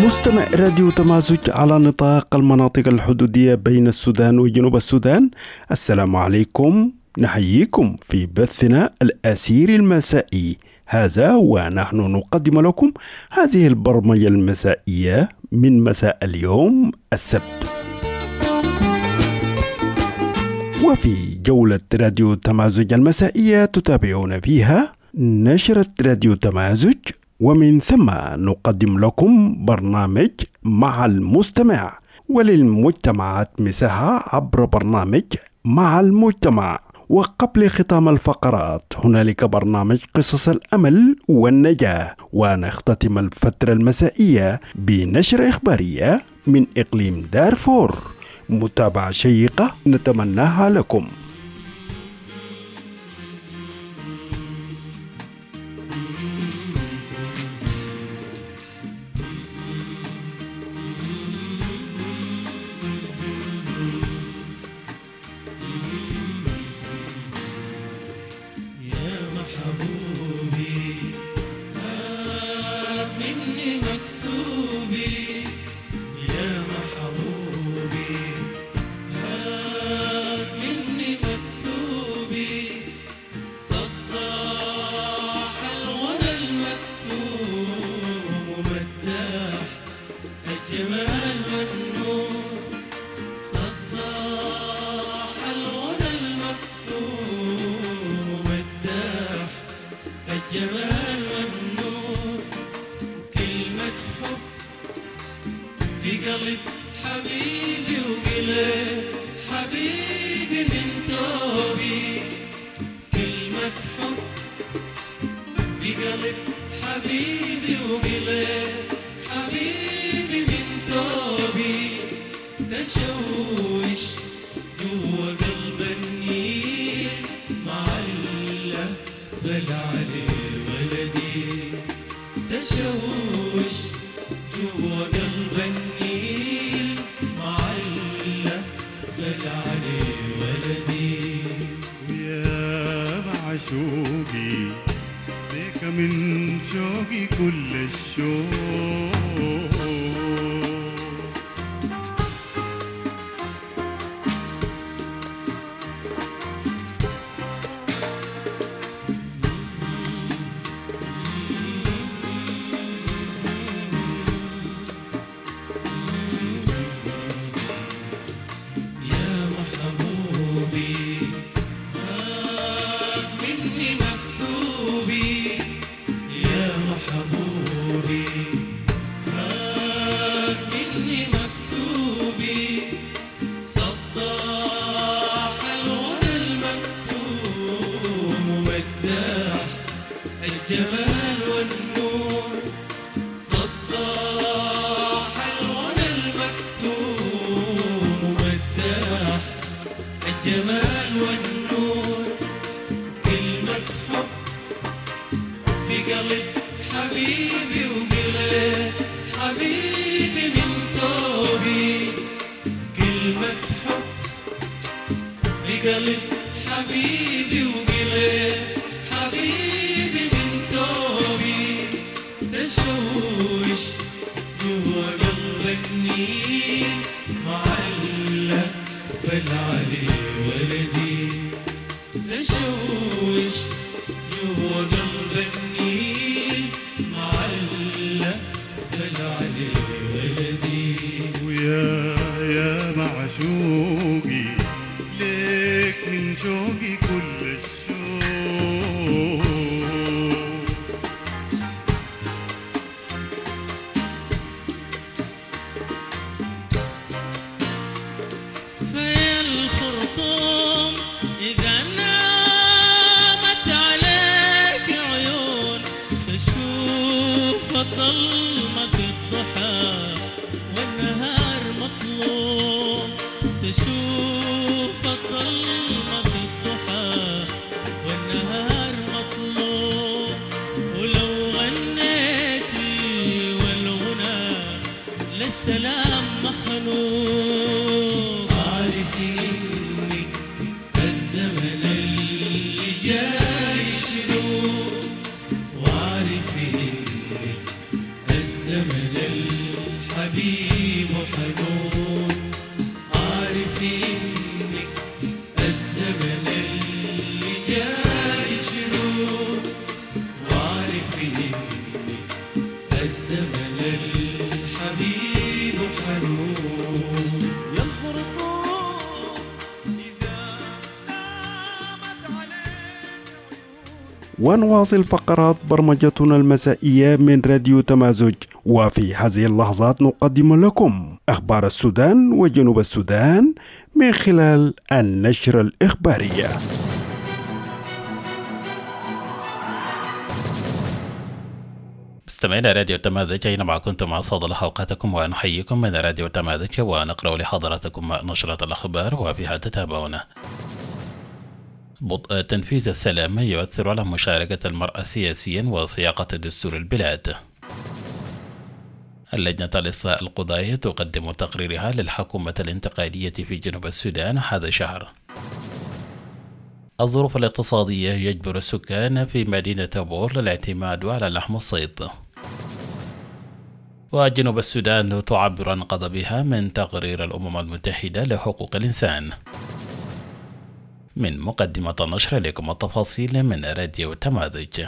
مستمع راديو تمازج على نطاق المناطق الحدودية بين السودان وجنوب السودان. السلام عليكم، نحييكم في بثنا الأسير المسائي هذا، ونحن نقدم لكم هذه البرمجة المسائية من مساء اليوم السبت. وفي جولة راديو تمازج المسائية تتابعون فيها نشرة راديو تمازج، ومن ثم نقدم لكم برنامج مع المستمع، وللمجتمعات مساحة عبر برنامج مع المجتمع. وقبل ختام الفقرات هنالك برنامج قصص الأمل والنجاة، ونختتم الفترة المسائية بنشرة إخبارية من إقليم دارفور. متابعة شيقة نتمناها لكم. الزمن فيه الزمن الحبيب حنون يفرطون إذا نامت عليك عيون. ونواصل فقرات برمجتنا المسائية من راديو تمازج، وفي هذه اللحظات نقدم لكم أخبار السودان وجنوب السودان من خلال النشرة الإخبارية. مستمعينا راديو تمازج، أينما كنتم أسعد الله أوقاتكم ونحييكم من راديو تمازج، ونقرأ لحضراتكم نشرة الأخبار وفيها تتابعون. بطء تنفيذ السلام يؤثر على مشاركة المرأة سياسيا وصياغة دستور البلاد. اللجنة الإصلاح القضائي تقدم تقريرها للحكومة الانتقالية في جنوب السودان هذا الشهر. الظروف الاقتصادية يجبر السكان في مدينة بور للاعتماد على لحم الصيد. وجنوب السودان تعبر عن غضبها من تقرير الأمم المتحدة لحقوق الإنسان. من مقدمة النشر لكم التفاصيل من راديو تمازج.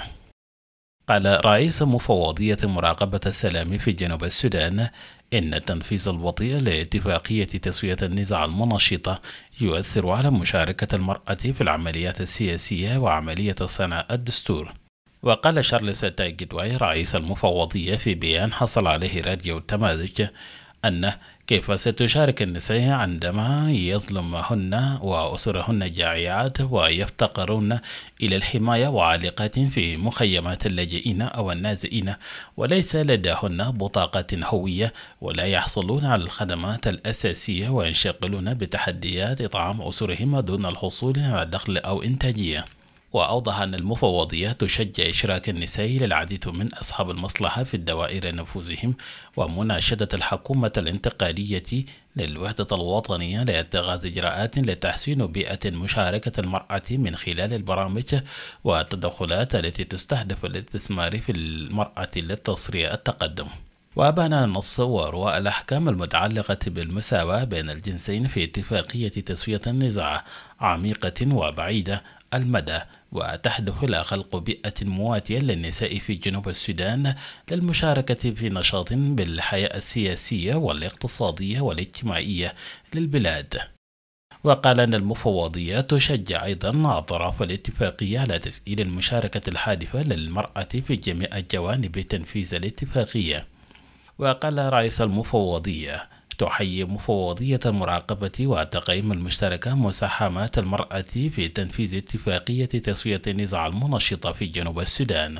قال رئيس مفوضية مراقبة السلام في جنوب السودان إن التنفيذ البطيء لاتفاقية تسوية النزاع المنشطة يؤثر على مشاركة المرأة في العمليات السياسية وعملية صنع الدستور. وقال شارلز تايجدواي رئيس المفوضية في بيان حصل عليه راديو تمازج أنه كيف ستشارك النساء عندما يظلمهن وأسرهن جائعات ويفتقرون إلى الحماية وعالقات في مخيمات اللاجئين أو النازئين، وليس لديهن بطاقة هوية، ولا يحصلون على الخدمات الأساسية، وينشغلون بتحديات إطعام أسرهم دون الحصول على دخل أو إنتاجية. وأوضح أن المفوضية تشجع إشراك النساء للعديد من أصحاب المصلحة في الدوائر نفوذهم، ومناشدة الحكومة الانتقالية للوحدة الوطنية لاتخاذ إجراءات لتحسين بيئة مشاركة المرأة من خلال البرامج والتدخلات التي تستهدف الاستثمار في المرأة للتصريع التقدم. وأبان النص ورواء الأحكام المتعلقة بالمساواة بين الجنسين في اتفاقية تسوية النزاع عميقة وبعيدة المدى، وتهدف إلى خلق بيئة مواتية للنساء في جنوب السودان للمشاركة في نشاط بالحياة السياسية والاقتصادية والاجتماعية للبلاد. وقال أن المفوضية تشجع أيضا أطراف الاتفاقية على تسهيل المشاركة الحادثة للمرأة في جميع جوانب تنفيذ الاتفاقية. وقال رئيس المفوضية تحيي مفوضية المراقبة والتقييم المشتركة مساهمات المرأة في تنفيذ اتفاقية تسوية النزاع المنشطة في جنوب السودان.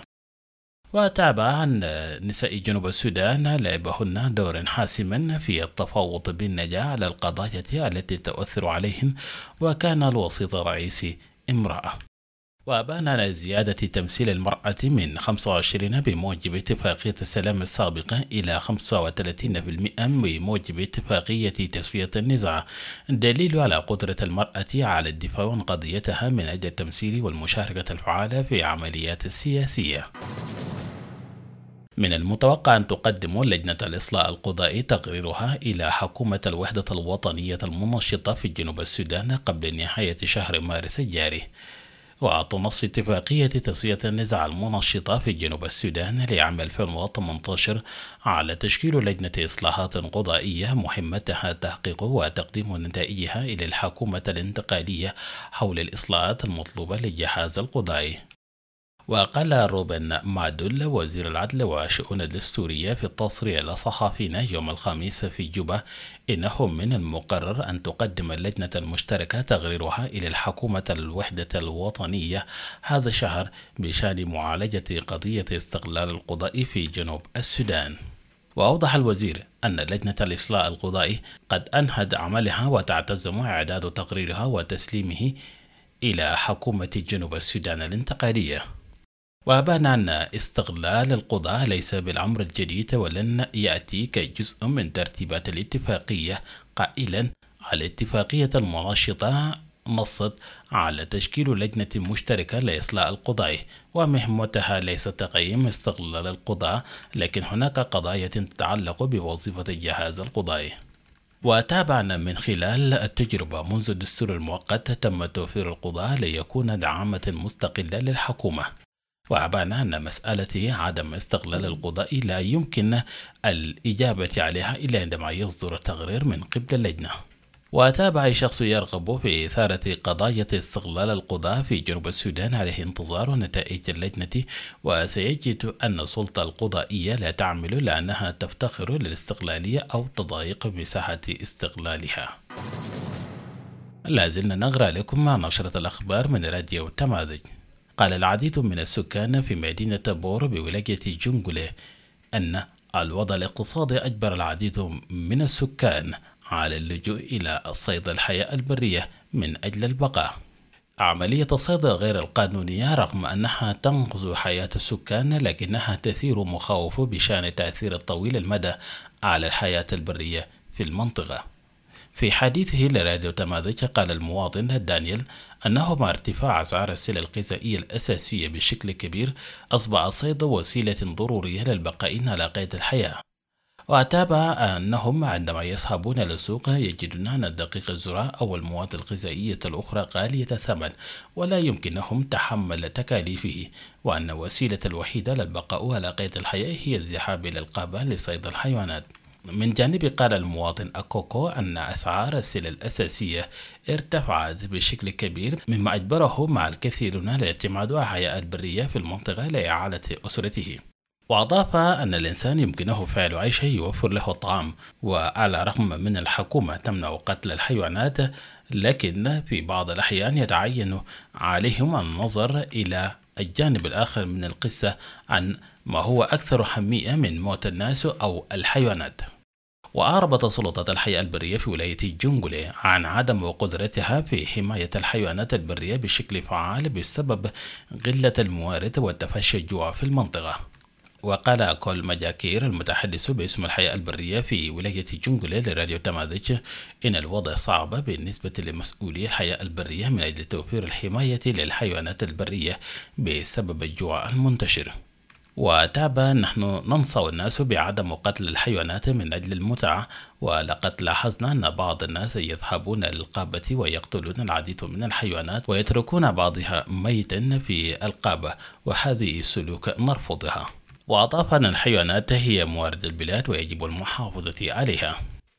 وتابع أن نساء جنوب السودان لعبهن دور حاسما في التفاوض بالنجاح على القضايا التي تؤثر عليهن، وكان الوسيط الرئيسي امرأة. وأبان على زيادة تمثيل المرأة من 25 بموجب اتفاقية السلام السابقة إلى 35% بموجب اتفاقية تسوية النزاع، دليل على قدرة المرأة على الدفاع عن قضيتها من أجل التمثيل والمشاركة الفعالة في عمليات السياسية. من المتوقع أن تقدم لجنة الإصلاح القضائي تقريرها إلى حكومة الوحدة الوطنية المنشطة في جنوب السودان قبل نهاية شهر مارس الجاري. وتنص اتفاقية تسوية النزاع المنشطة في جنوب السودان لعام 2018 على تشكيل لجنة إصلاحات قضائية مهمتها تحقيق وتقديم نتائجها إلى الحكومة الانتقالية حول الإصلاحات المطلوبة للجهاز القضائي. وقال روبن مادول وزير العدل والشؤون الدستورية في التصريح للصحفيين يوم الخميس في جوبا إنه من المقرر أن تقدم اللجنة المشتركة تقريرها إلى الحكومة الوحدة الوطنية هذا الشهر بشأن معالجة قضية استقلال القضاء في جنوب السودان. وأوضح الوزير أن لجنة الإصلاح القضائي قد أنهت عملها وتعتزم إعداد تقريرها وتسليمه إلى حكومة جنوب السودان الانتقالية. وأبان أن استقلال القضاء ليس بالأمر الجديد ولن يأتي كجزء من ترتيبات الاتفاقية، قائلا الاتفاقية المنشطة نصت على تشكيل لجنة مشتركة لإصلاح القضاء، ومهمتها ليس تقييم استقلال القضاء، لكن هناك قضايا تتعلق بوظيفة الجهاز القضائي. وتابعنا من خلال التجربة منذ الدستور المؤقت تم توفير القضاء ليكون دعامة مستقلة للحكومة. وأبان أن مسألة عدم استقلال القضاء لا يمكن الإجابة عليها إلا عندما يصدر تقرير من قبل اللجنة. وتابع أي شخص يرغب في إثارة قضايا استقلال القضاء في جنوب السودان عليه انتظار نتائج اللجنة، وسيجد أن السلطة القضائية لا تعمل لأنها تفتخر للاستقلالية أو تضايق مساحة استقلالها. لازلنا نقرأ لكم مع نشرة الأخبار من راديو تماذج. قال العديد من السكان في مدينة بور بولاية جنجلة أن الوضع الاقتصادي أجبر العديد من السكان على اللجوء إلى صيد الحياة البرية من أجل البقاء. عملية الصيد غير القانونية رغم أنها تنقذ حياة السكان لكنها تثير مخاوف بشأن التأثير الطويل المدى على الحياة البرية في المنطقة. في حديثه لراديو تماذج قال المواطن دانيال أنه مع ارتفاع أسعار السلع الغذائية الأساسية بشكل كبير أصبح الصيد وسيلة ضرورية للبقاء على قيد الحياة. وتابع أنهم عندما يذهبون للسوق يجدون أن الدقيق الذرة أو المواد الغذائية الأخرى غالية الثمن ولا يمكنهم تحمل تكاليفه، وأن وسيلة الوحيدة للبقاء على قيد الحياة هي الذهاب إلى الغابة لصيد الحيوانات. من جانب قال المواطن أكوكو أن أسعار السلع الأساسية ارتفعت بشكل كبير مما أجبره مع الكثيرون الاعتماد على الحياة البرية في المنطقة لإعالة أسرته. وأضاف أن الإنسان يمكنه فعل أي شيء يوفر له الطعام، وعلى الرغم من الحكومة تمنع قتل الحيوانات لكن في بعض الأحيان يتعين عليهم النظر إلى الجانب الآخر من القصة عن ما هو أكثر أهمية من موت الناس أو الحيوانات. وأعربت سلطات الحياة البرية في ولاية جنجلة عن عدم قدرتها في حماية الحيوانات البرية بشكل فعال بسبب قلة الموارد وتفشي الجوع في المنطقة. وقال كول مجاكير المتحدث باسم الحياة البرية في ولاية جنجلة لراديو تماذج إن الوضع صعب بالنسبة لمسؤولي الحياة البرية من أجل توفير الحماية للحيوانات البرية بسبب الجوع المنتشر. وتابع نحن ننصح الناس بعدم قتل الحيوانات من أجل المتعة، ولقد لاحظنا أن بعض الناس يذهبون للغابة ويقتلون العديد من الحيوانات ويتركون بعضها ميتا في الغابة، وهذه السلوك نرفضها. وأضاف أن الحيوانات هي موارد البلاد ويجب المحافظة عليها.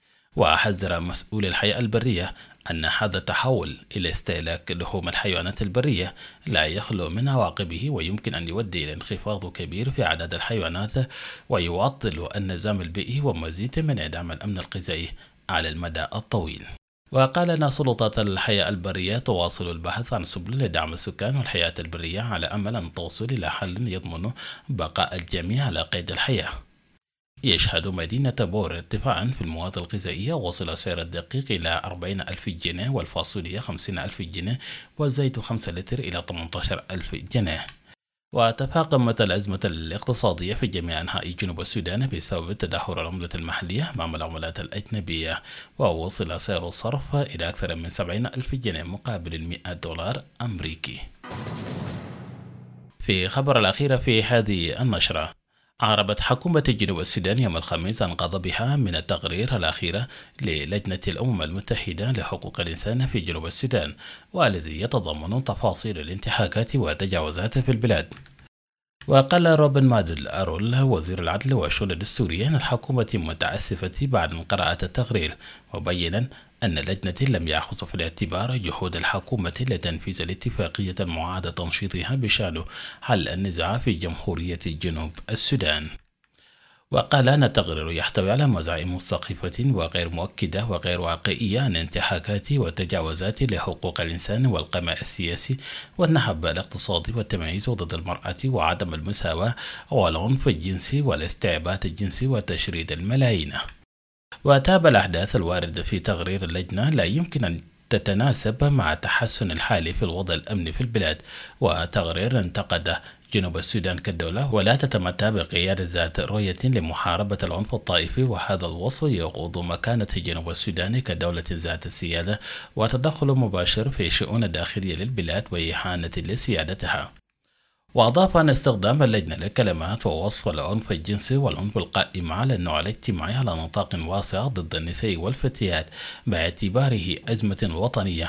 وحذر مسؤول الحياة البرية أن هذا التحول إلى استهلاك لحوم الحيوانات البرية لا يخلو من عواقبه ويمكن أن يؤدي إلى انخفاض كبير في أعداد الحيوانات ويعطل النظام البيئي ومزيد من انعدام الأمن الغذائي على المدى الطويل. وقال أن سلطات الحياة البرية تواصل البحث عن سبل لدعم السكان والحياة البرية على أمل أن توصل إلى حل يضمن بقاء الجميع على قيد الحياة. يشهد مدينة بور ارتفاعا في المواد الغذائية، وصل سعر الدقيق إلى 40,000 جنيه والفاصوليا 50,000 جنيه والزيت 5 لتر إلى 18,000 جنيه. وتفاقمت الأزمة الاقتصادية في جميع أنحاء جنوب السودان بسبب تدهور العملة المحلية مع العملات الأجنبية، ووصل سعر الصرف إلى أكثر من 70,000 جنيه مقابل 100 دولار أمريكي. في خبر الأخير في هذه النشرة، أعربت حكومة جنوب السودان يوم الخميس عن غضبها من التقرير الأخير للجنة الأمم المتحدة لحقوق الإنسان في جنوب السودان، والذي يتضمن تفاصيل الانتهاكات والتجاوزات في البلاد. وقال روبن مادل أرول وزير العدل والشؤون الدستورية أن الحكومة متأسفة بعد أن قرأت التقرير، مبينا أن اللجنة لم يأخذ في الاعتبار جهود الحكومة لتنفيذ الاتفاقية المعاد تنشيطها بشأن حل النزاع في جمهورية جنوب السودان. وقال أن التقرير يحتوي على مزاعم سخيفة وغير مؤكدة وغير واقعية عن انتهاكات وتجاوزات لحقوق الإنسان والقمع السياسي والنهب الاقتصادي والتمييز ضد المرأة وعدم المساواة والعنف الجنسي والاستعباد الجنسي وتشريد الملايين. وتابع الأحداث الواردة في تقرير اللجنة لا يمكن أن تتناسب مع تحسن الحال في الوضع الأمني في البلاد، وتقرير انتقد جنوب السودان كدولة ولا تتمتع بقيادة ذات رؤية لمحاربة العنف الطائفي، وهذا الوصف يغوض مكانة جنوب السودان كدولة ذات السيادة وتدخل مباشر في شؤون الداخلية للبلاد وإهانة لسيادتها. وأضاف أن استخدام اللجنة لكلمات ووصف العنف الجنسي والعنف القائم على النوع الاجتماعي على نطاق واسع ضد النساء والفتيات باعتباره أزمة وطنية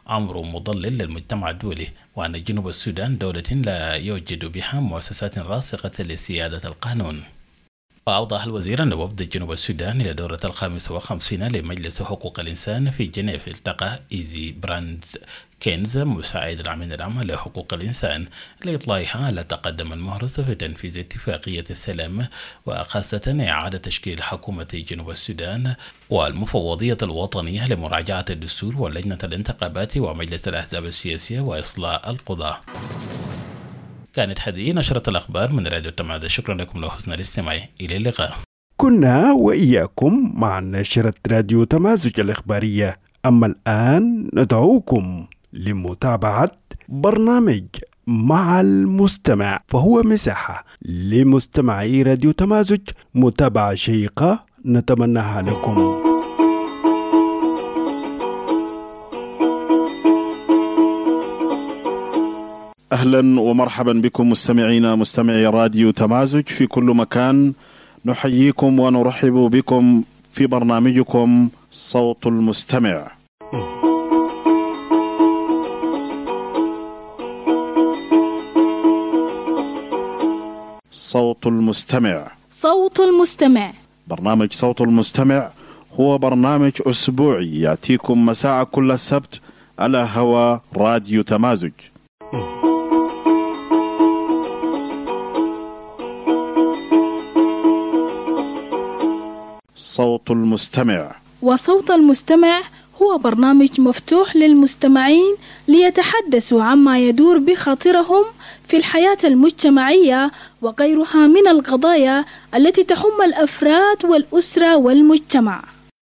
أمر مضلل للمجتمع الدولي، وأن جنوب السودان دولة لا يوجد بها مؤسسات راسخة لسيادة القانون. وأوضح الوزير أن وفد جنوب السودان إلى دورة 55 لمجلس حقوق الإنسان في جنيف التقى إيزي براندز كينز مساعد الأمين العام لحقوق الإنسان لإطلاعها على تقدم المحرز في تنفيذ اتفاقية السلام، وخاصة إعادة تشكيل حكومة جنوب السودان والمفوضية الوطنية لمراجعة الدستور ولجنة الانتخابات ومجلس الأحزاب السياسية وإصلاح القضاء. كانت هذه نشرة الأخبار من راديو التمادى. شكرا لكم لحسن الاستماع. إلى اللقاء. كنا وإياكم مع نشرة راديو تمازج الإخبارية. أما الآن ندعوكم لمتابعة برنامج مع المستمع، فهو مساحة لمستمعي راديو تمازج متابعة شيقة نتمناها لكم. أهلا ومرحبا بكم مستمعي راديو تمازج في كل مكان. نحييكم ونرحب بكم في برنامجكم صوت المستمع. صوت المستمع. صوت المستمع. برنامج صوت المستمع هو برنامج أسبوعي يأتيكم مساء كل سبت على هوا راديو تمازج. صوت المستمع. وصوت المستمع هو برنامج مفتوح للمستمعين ليتحدثوا عما يدور بخاطرهم في الحياة المجتمعية وغيرها من القضايا التي تهم الأفراد والأسرة والمجتمع.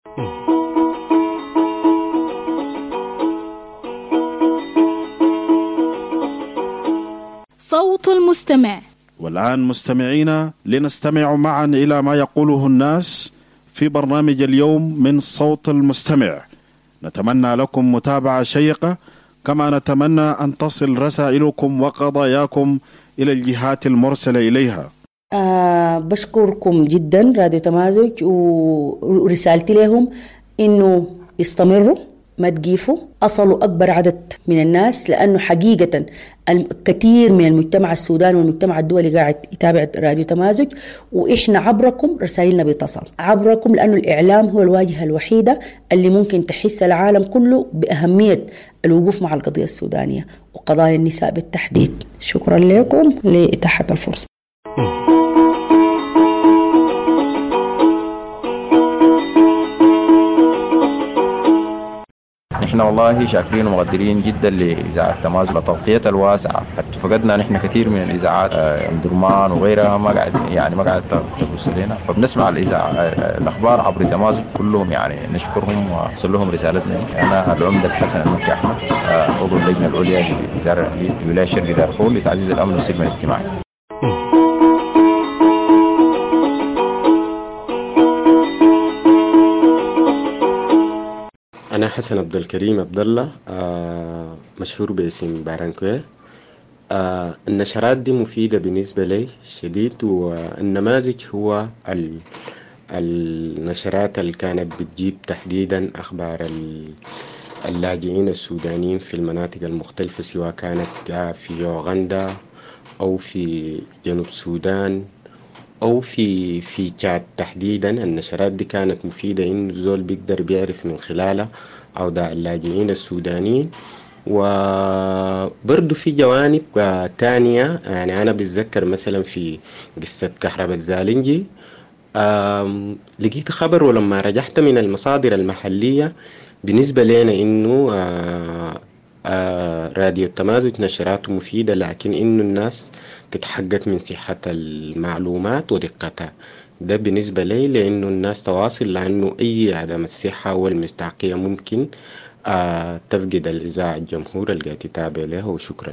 صوت المستمع. والآن مستمعينا لنستمع معا إلى ما يقوله الناس في برنامج اليوم من صوت المستمع. نتمنى لكم متابعة شيقة، كما نتمنى أن تصل رسائلكم وقضاياكم إلى الجهات المرسلة إليها. بشكركم جدا راديو تمازج، ورسالتي لهم إنه يستمروا ما تقيفوا، أصلوا أكبر عدد من الناس، لأنه حقيقة الكثير من المجتمع السوداني والمجتمع الدولي قاعد يتابع راديو تمازج، وإحنا عبركم رسائلنا بتصل عبركم، لأنه الإعلام هو الواجهة الوحيدة اللي ممكن تحس العالم كله بأهمية الوقوف مع القضية السودانية وقضايا النساء بالتحديد. شكرا لكم لإتاحة الفرصة. نحن والله شاكرين ومقدرين جدا لإذاعة تمازج لتغطيتها الواسعة. فقدنا نحن كثير من الإذاعات درمان وغيرها ما قاعد تبص لنا، فبنسمع الأخبار عبر تمازج كلهم، يعني نشكرهم ونصل لهم رسالتنا. أنا العمدة الحسن المكي أحمد، عضو اللجنة العليا للإدارة الأهلية لولاية شرق دارفور لتعزيز الأمن والسلم الاجتماعي. أنا حسن عبد الكريم عبد الله، مشهور باسم بارانكوي. النشرات دي مفيدة بالنسبة لي شديد، والنماذج هو النشرات اللي كانت بتجيب تحديدا أخبار اللاجئين السودانيين في المناطق المختلفة، سواء كانت في يوغندا أو في جنوب السودان أو في تشاد تحديدا. النشرات دي كانت مفيدة، إنه زول بيقدر بيعرف من خلالها أوضاع اللاجئين السودانيين. وبرضو في جوانب تانية، يعني أنا بتذكر مثلا في قصة كهرباء الزالنجي، لقيت خبر ولما رجعت من المصادر المحلية بالنسبة لنا إنه راديو التمازج نشراته مفيدة، لكن إنه الناس تتحقق من صحة المعلومات ودقتها. ده بالنسبة لي، لأنه الناس تواصل، لأنه أي عدم الصحة والمستحقية ممكن تفقد الإذاعة الجمهور اللي تتابع له. وشكرا.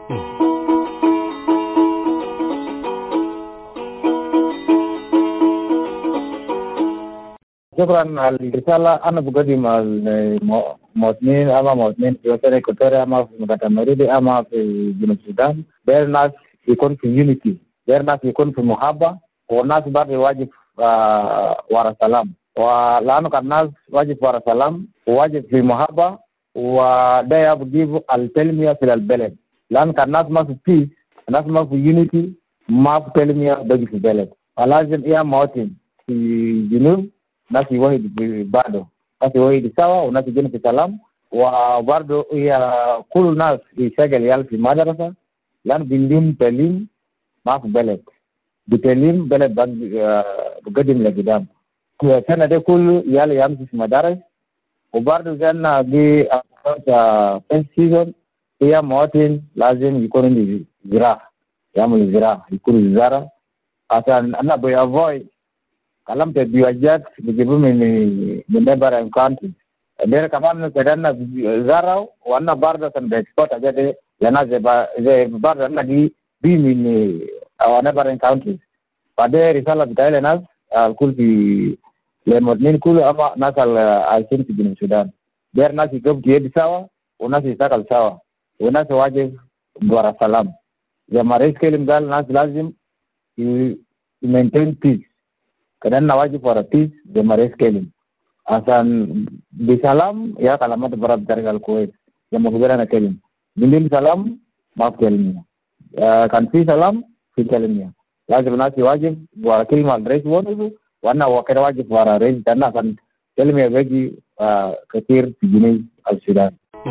شكرا على الرسالة. أنا بقدم المواطنين في وطن إكواتوريا، أما في مكتب مريدي، أما في جنوب السودان، داير الناس يكون في يونيتي، داير الناس يكون في محبة، والناس برضه واجب ورا سلام. ولأنه كان الناس واجب ورا سلام وواجب في محبة، وده بجيب التنمية في البلد، لأن كان الناس ما في بيس، الناس ما في يونيتي، ما في تنمية بقي في البلد. فلازم مواطن في جنوب ناس يوحد بعده، ناس يوحد سوا وناس يجون في سلام، وبرضه كل الناس يشغل يال في مدرسة، لأن بدون تعليم ما في بلد، بتعليم بلد بقدم لقدام. السنة دي كله يال يمشي في مدارس، وبرضه زينا دي فيرست سيزون هي مواطن لازم يكون عندي زراعة، يعمل زراعة، يكون زراعة عشان أنا بيافوي كلام تبيوجات بيجيبوا من neighboring countries. Dia كمان كدنا زراعة وأنا برضه كان بيكسبورت أجد لنا زي برضه أنا دي من our neighboring countries. فده رسالة بتاعي للناس الكل في للمدنين كله أما ناس عايشين في جنوب السودان. دير ناس يجيب يد سوا وناس يشتغل سوا وناس واجب برا سلام. زي ما رئيس كلم قال ناس لازم maintain peace. كنا واجب برا peace زي ما رئيس كلم. عشان بسلام يا كلامات برا بطريقة الكويس. زي ما خبرنا كلم. بدون سلام ما في كلمة. كان في سلام في كلمة. لازم ناس واجب برا كلمة الرئيس وده. وأنا وكذا واجب ورا رئيس كنا كان كلمة بيجي كثير في جنوب السودان.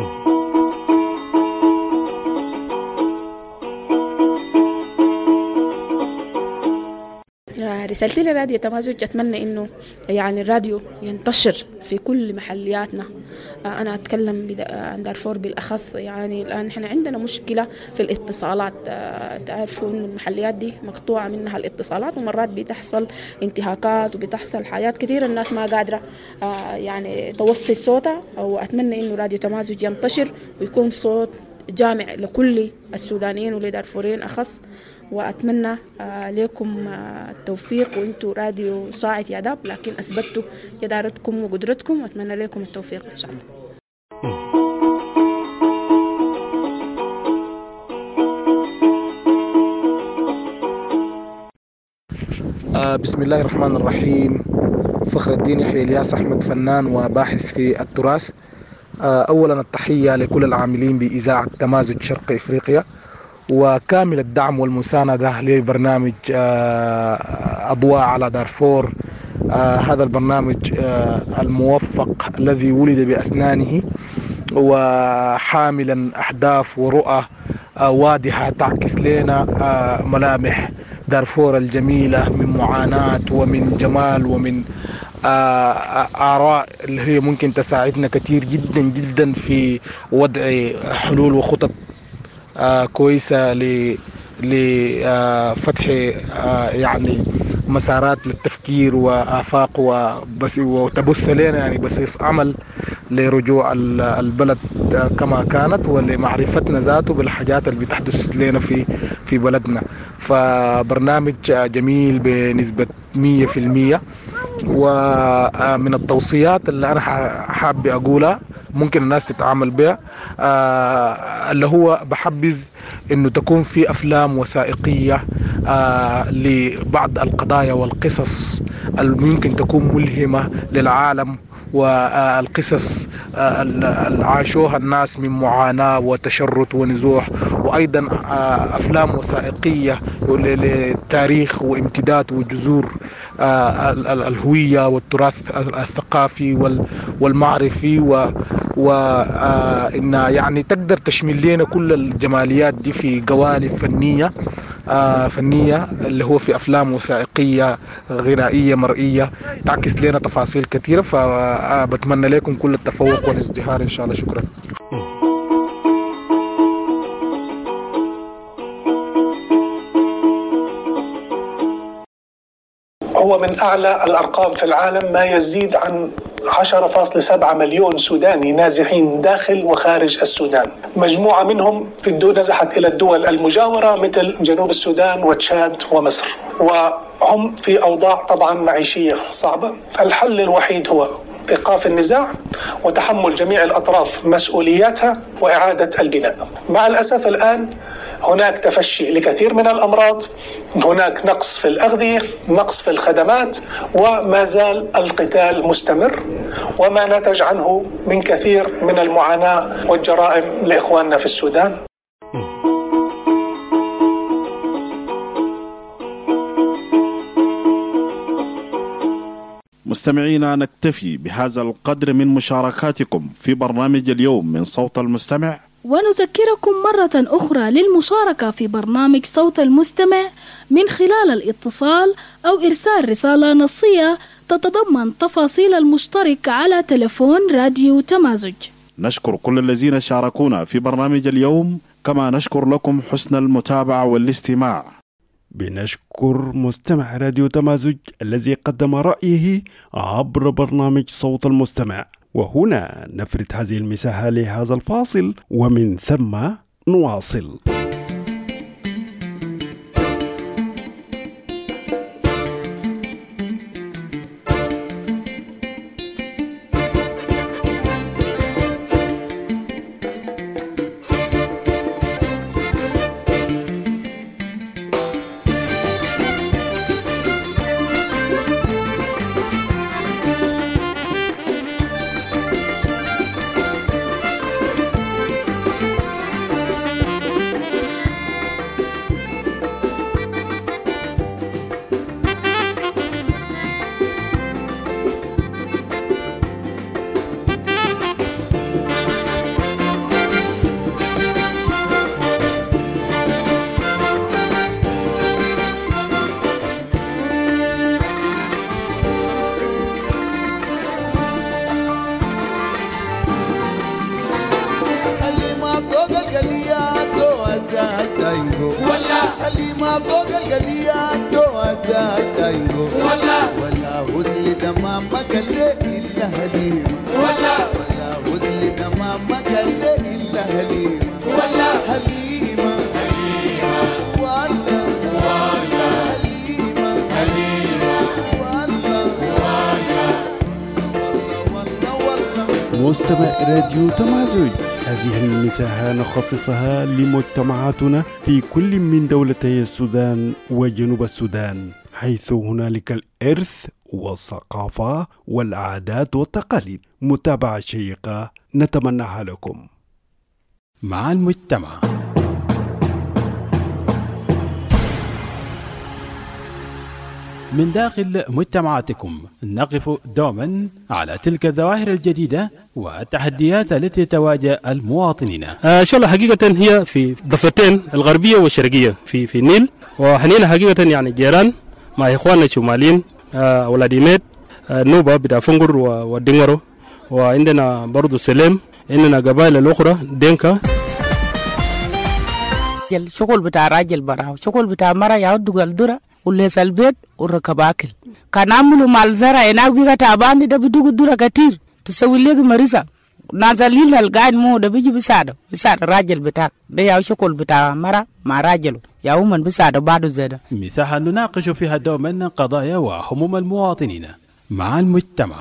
رسالتي لراديو تمازج أتمنى إنه يعني الراديو ينتشر في كل محلياتنا. أنا أتكلم عن دارفور بالأخص. يعني الآن إحنا عندنا مشكلة في الاتصالات. تعرفوا إنه المحليات دي مقطوعة منها الاتصالات، ومرات بتحصل انتهاكات وبتحصل حاجات كثيرة الناس ما قادرة يعني توصل صوتها. أو أتمنى إنه راديو تمازج ينتشر ويكون صوت جامع لكل السودانيين ولدارفورين أخص. وأتمنى لكم التوفيق، وأنتوا راديو صاعد يا داب لكن أثبتوا جدارتكم وقدرتكم، وأتمنى لكم التوفيق إن شاء الله. بسم الله الرحمن الرحيم. فخر الدين يحيى الياس أحمد، فنان وباحث في التراث. أولا التحية لكل العاملين بإذاعة تمازج شرق إفريقيا، وكامل الدعم والمساندة لبرنامج أضواء على دارفور. هذا البرنامج الموفق الذي ولد بأسنانه وحاملا أهداف ورؤى واضحة تعكس لنا ملامح دارفور الجميلة من معاناة ومن جمال ومن آراء اللي هي ممكن تساعدنا كثير جدا جدا في وضع حلول وخطط كويسة لفتح يعني مسارات للتفكير وآفاق وتبث لنا يعني بسيط عمل لرجوع البلد كما كانت، ولمعرفتنا ذاته بالحاجات اللي بتحدث لنا في بلدنا. فبرنامج جميل بنسبة 100%. ومن التوصيات اللي أنا حابب أقولها ممكن الناس تتعامل بها اللي هو بحبذ إنه تكون في أفلام وثائقية لبعض القضايا والقصص اللي ممكن تكون ملهمة للعالم، والقصص اللي عاشوها الناس من معاناة وتشرد ونزوح، وأيضا أفلام وثائقية للتاريخ وامتداد وجذور الهوية والتراث الثقافي والمعرفي، وإن يعني تقدر تشمل لنا كل الجماليات دي في قوالب فنية اللي هو في أفلام وثائقية غنائية مرئية تعكس لنا تفاصيل كثيرة. فبتمنى لكم كل التفوق والازدهار إن شاء الله. شكرا. هو من أعلى الأرقام في العالم، ما يزيد عن 10.7 مليون سوداني نازحين داخل وخارج السودان. مجموعة منهم نزحت إلى الدول المجاورة مثل جنوب السودان وتشاد ومصر، وهم في أوضاع طبعا معيشية صعبة. الحل الوحيد هو إيقاف النزاع وتحمل جميع الأطراف مسؤولياتها وإعادة البناء. مع الأسف الآن هناك تفشي لكثير من الأمراض، هناك نقص في الأغذية، نقص في الخدمات، وما زال القتال مستمر، وما نتج عنه من كثير من المعاناة والجرائم لإخواننا في السودان. مستمعينا، نكتفي بهذا القدر من مشاركاتكم في برنامج اليوم من صوت المستمع، ونذكركم مرة أخرى للمشاركة في برنامج صوت المستمع من خلال الاتصال أو إرسال رسالة نصية تتضمن تفاصيل المشترك على تلفون راديو تمازج. نشكر كل الذين شاركونا في برنامج اليوم، كما نشكر لكم حسن المتابعة والاستماع. بنشكر مستمع راديو تمازج الذي قدم رأيه عبر برنامج صوت المستمع. وهنا نفرد هذه المساحة لهذا الفاصل، ومن ثم نواصل. مستمع راديو تمازج، هذه المساحة نخصصها لمجتمعاتنا في كل من دولتي السودان وجنوب السودان، حيث هنالك الإرث والثقافة والعادات والتقاليد. متابعة شيقة نتمناها لكم. مع المجتمع. من داخل مجتمعاتكم نقف دوما على تلك الظواهر الجديدة والتحديات التي تواجه المواطنين. شغلة حقيقة هي في ضفتين الغربية والشرقية في النيل، وحنينا حقيقة يعني جيران مع إخواننا الشماليين أولاد ميت نوبة بتاع فنقر والدنغرو، وعندنا برضو سليم، عندنا قبائل الأخرى دينكا. شغل بتاع راجل براو، شغل بتاع مرة يعود الدرة وليس البيت وركب أكل. كان عملوا مال زرع هناك بيجا تعبان، ده بدوق الدرة كتير تسوي لك مريضة نازلين القاعد مو ده بيجي بيساعد راجل بتاعك، ده يا شغل بتاع مرة مع راجله يا من بيساعد بعده زيادة. مساحة نناقش فيها دوما قضايا وهموم المواطنين مع المجتمع.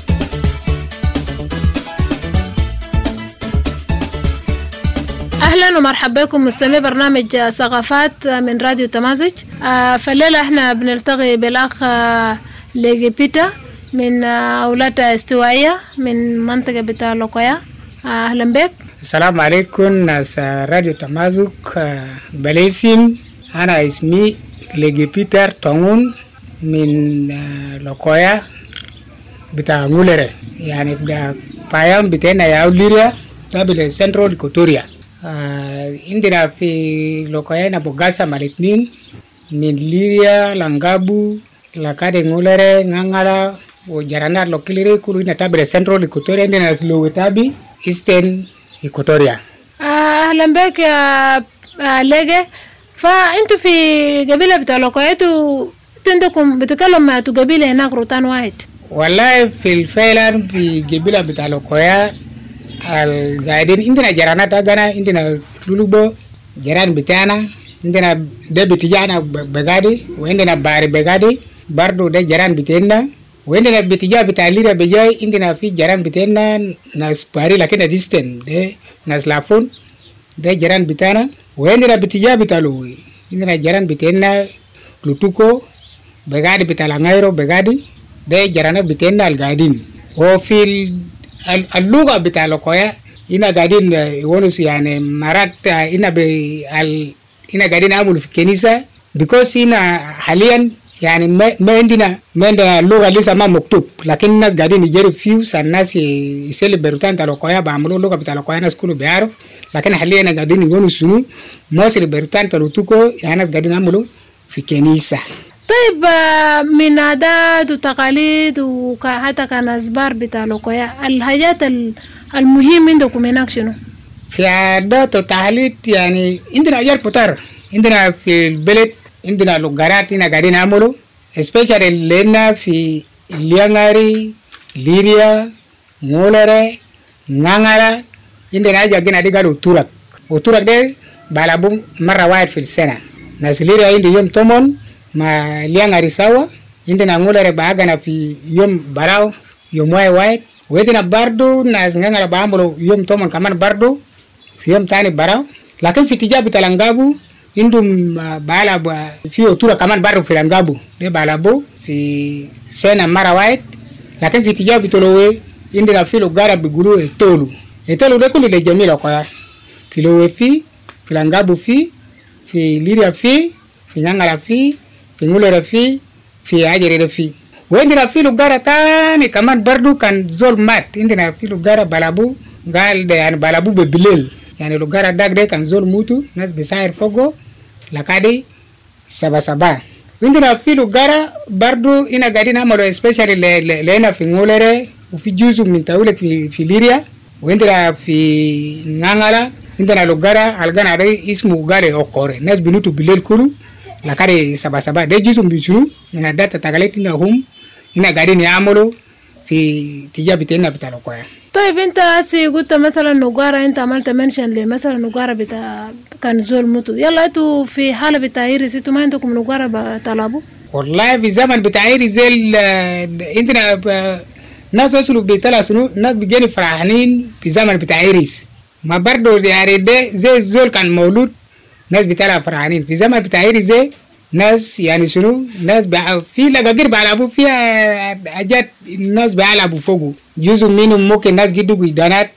أهلا ومرحبا بكم مستمعي برنامج ثقافات من راديو تمازج. فالليلة احنا بنلتقي بالأخ ليجي بيتا من أولاد استوائية من منطقة بتاع لوكويا. أهلا بك. السلام عليكم ناس راديو تمازج بليسين. أنا اسمي ليجي بيتر تونون من لوكويا بتاع مولرة، يعني بتاع بايام بتاعنا يا أوليريا تابل سنترال كوتوريا. عندنا في لوكويا نبوغاسا مالتنين من ليريا لانغابو لكادي مولرة نانغالا وجرانا لوكيليري كلو نتابل سنترال كوتوريا. عندنا سلوتابي إيسترن إيكوتوريا. أهلا بك يا ليجي. فأنتوا في قبيلة بتاع لوكويا عندكم بتكلم مع قبيلة هناك روتان واحد؟ والله في الفعل في قبيلة بتاع لوكويا القاعدين عندنا جيرانات أجانا، عندنا لولوبو جيران بتاعنا، عندنا ده بتجانا بغادي، وعندنا باري بغادي برضو ده جيران بتاعنا، وعندنا بتجا بتاع ليرا بجاي، عندنا في جيران بتاعنا ناس باري لكن ديستن ده ناس لافون ده جيران بتاعنا، وعندنا باتجاه بتاع لوي عندنا جيران بتاعنا لوتوكو بقادي بتاع لانغيرو بقادي ده جيرانات بتاعنا القاعدين. وفي اللغة بتاع لوكويا هنا قاعدين يونس يعني مرات هنا هنا قاعدين يعملوا في الكنيسة because هنا حاليا يعني ما عندنا اللغة لسه ما مكتوب، لكن الناس قاعدين يجرب فيوس الناس يسلي بروتان بتاع لوكويا بعملوا اللغة بتاع لوكويا الناس كله بيعرف، لكن حاليا قاعدين يقولوا شنو موصل بروتان بتاع لوتوكو يعني الناس قاعدين يعملوا في كنيسة. طيب من عادات وتقاليد وحتى كان أسبار بتاع لوكويا الحاجات المهم عندكم هناك شنو؟ في عادات وتقاليد يعني عندنا أجار فطار، عندنا في البلد عندنا لغارات هنا قاعدين نعملوا especially لنا في ليانغاري ليريا مولري نانغارا عندنا حاجة قلنا دي قالوا تورك، وتورك ده بالابو مرة واحد في السنة. ناس ليريا عندي يوم تومون ما ليانغاري سوا، عندنا مولري باقنا في يوم براو يوم واحد وعندنا باردو ناس نانغارا بعملوا يوم تومون كمان باردو في يوم تاني براو. لكن في تجاب تلانغابو عندهم بالابو في اوتورا كمان برضه في لانغابو ده بالابو في سنة مرة واحد. لكن في تجاب تلوي عندنا في لغارة بيقولوا التولو ده كله لجميع لوكويا في لوي في لانغابو في ليريا في نانغارا في نولرا في عجري في. وعندنا في لغارة تاني كمان برضه كان زول مات عندنا في لغارة بالابو قال ده يعني بالابو ببليل يعني لغارة داك ده كان زول موتو ناس بيساير فوقه لكادي سبا. عندنا في لغارة برضو هنا قاعدين نعملوا especially لنا في نولري وفي جزء من تاولة في ليريا. وعندنا في نانغالا عندنا لغارة الغانا ده اسمه غاري أوكوري ناس بنوتو بالليل كله لكادي سبا ده جزء من شنو من الداتا تغليت هنا هنا قاعدين يعملوا في تجابتنا بتاع لوكويا. طيب انت هسي قلت مثلا نقارة انت عملت منشن لمثلا نقارة بتاع كان زول موتو، يلا انتوا في حالة بتاع ايريس انتوا ما عندكم نقارة بطلبوا؟ والله في زمن بتاع ايريس زي عندنا ناس وصلوا بيطلع سنو ناس بيجيني فرحانين في زمن بتاع ايريس ما برضو يعني ده زي الزول كان مولود ناس بيطلع فرحانين في زمن بتاع ايريس زي ناس يعني شنو ناس في لقاقير بيلعبوا فيها حاجات الناس بيلعبوا فوقه جزء منهم ممكن ناس يدقوا يدانات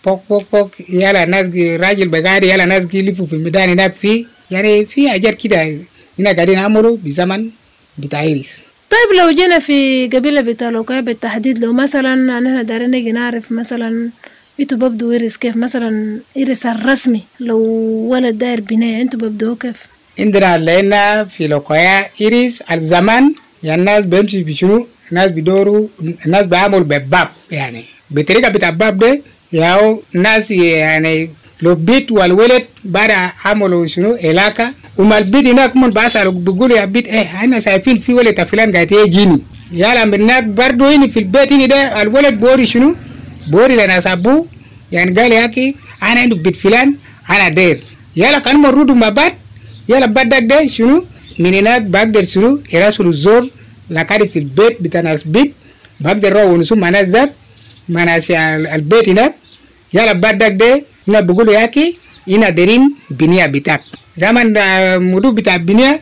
فوق يلا ناس راجل بقاري يلا ناس يلفوا في الميدان هناك في يعني في حاجات كده هنا قاعدين يعملوا بزمن بتاع ايريس. طيب لو جينا في قبيلة بتاع لوكويا بالتحديد لو مثلا احنا دارين نجي نعرف مثلا انتوا ببدوا ايريس كيف مثلا ايريس الرسمي لو ولد داير بناية انتوا ببدوا كيف؟ عندنا لنا في لوكويا إيريس الزمان يعني الناس بيمشي بشنو الناس بيدوروا الناس بيعملوا بباب يعني بطريقة بتاع باب ده ياو ناس يعني لو بيت والولد بعد عملوا شنو علاقة وما البيت هناك من بسألوا بيقولوا يا بيت احنا شايفين في ولد فلان قاعد يجيني يلا من هناك برضه هنا في البيت هنا ده الولد بوري شنو بوري لناس أبوه يعني قال ياكي أنا عنده بيت فلان أنا داير يلا كان مرودوا ما بعد يلا بدك ده شنو من هناك بقدر شنو يراسل الزور لكاري في البيت بتاع البيت بقدر روح ونسو مع ذات مع البيت هناك يلا بدك ده هنا بقولوا ياكي هنا دارين بنية بتاعك زمان مدو بتاع بنية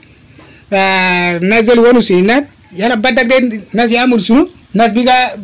نازل ونسو هناك يلا بدك ده ناس يعمل شنو ناس بيجا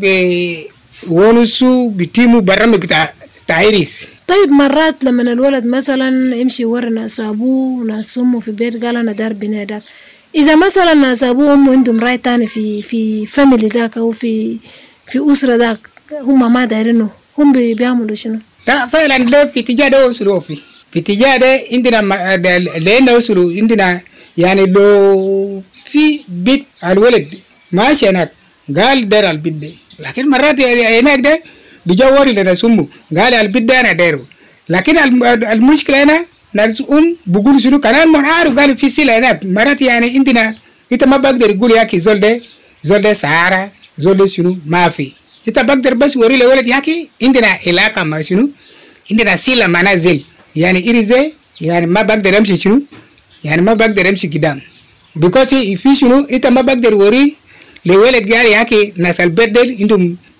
ونسو بتيمو برامج بتاع ايريس. طيب مرات لما الولد مثلا يمشي ورا ناس ابوه وناس امه في بيت قال انا دار بناء داك اذا مثلا ناس ابوه وامه عندهم راي تاني في فاميلي داك او في اسره داك هم ما دايرينه هم بيعملوا شنو؟ لا فعلا ده في اتجاه ده وصلوا في اتجاه ده عندنا لين وصلوا عندنا يعني لو في بيت الولد ماشي هناك قال دار البيت ده لكن مرات هناك ده بيجاوري لنا سمو قال البيت ده انا دايره لكن المشكله هنا ناس بيقولوا شنو كان من عارف قال في سيله هناك مرات يعني عندنا انت ما بقدر يقول ياكي زول ده سهارة زول ده شنو ما في انت بقدر بس وري له ولد ياكي عندنا علاقه ما شنو عندنا سيله معنا زي يعني إيريزي يعني ما بقدر امشي شنو يعني ما بقدر امشي قدام because في شنو انت ما بقدر وري لولد قال ياكي ناس البيت ده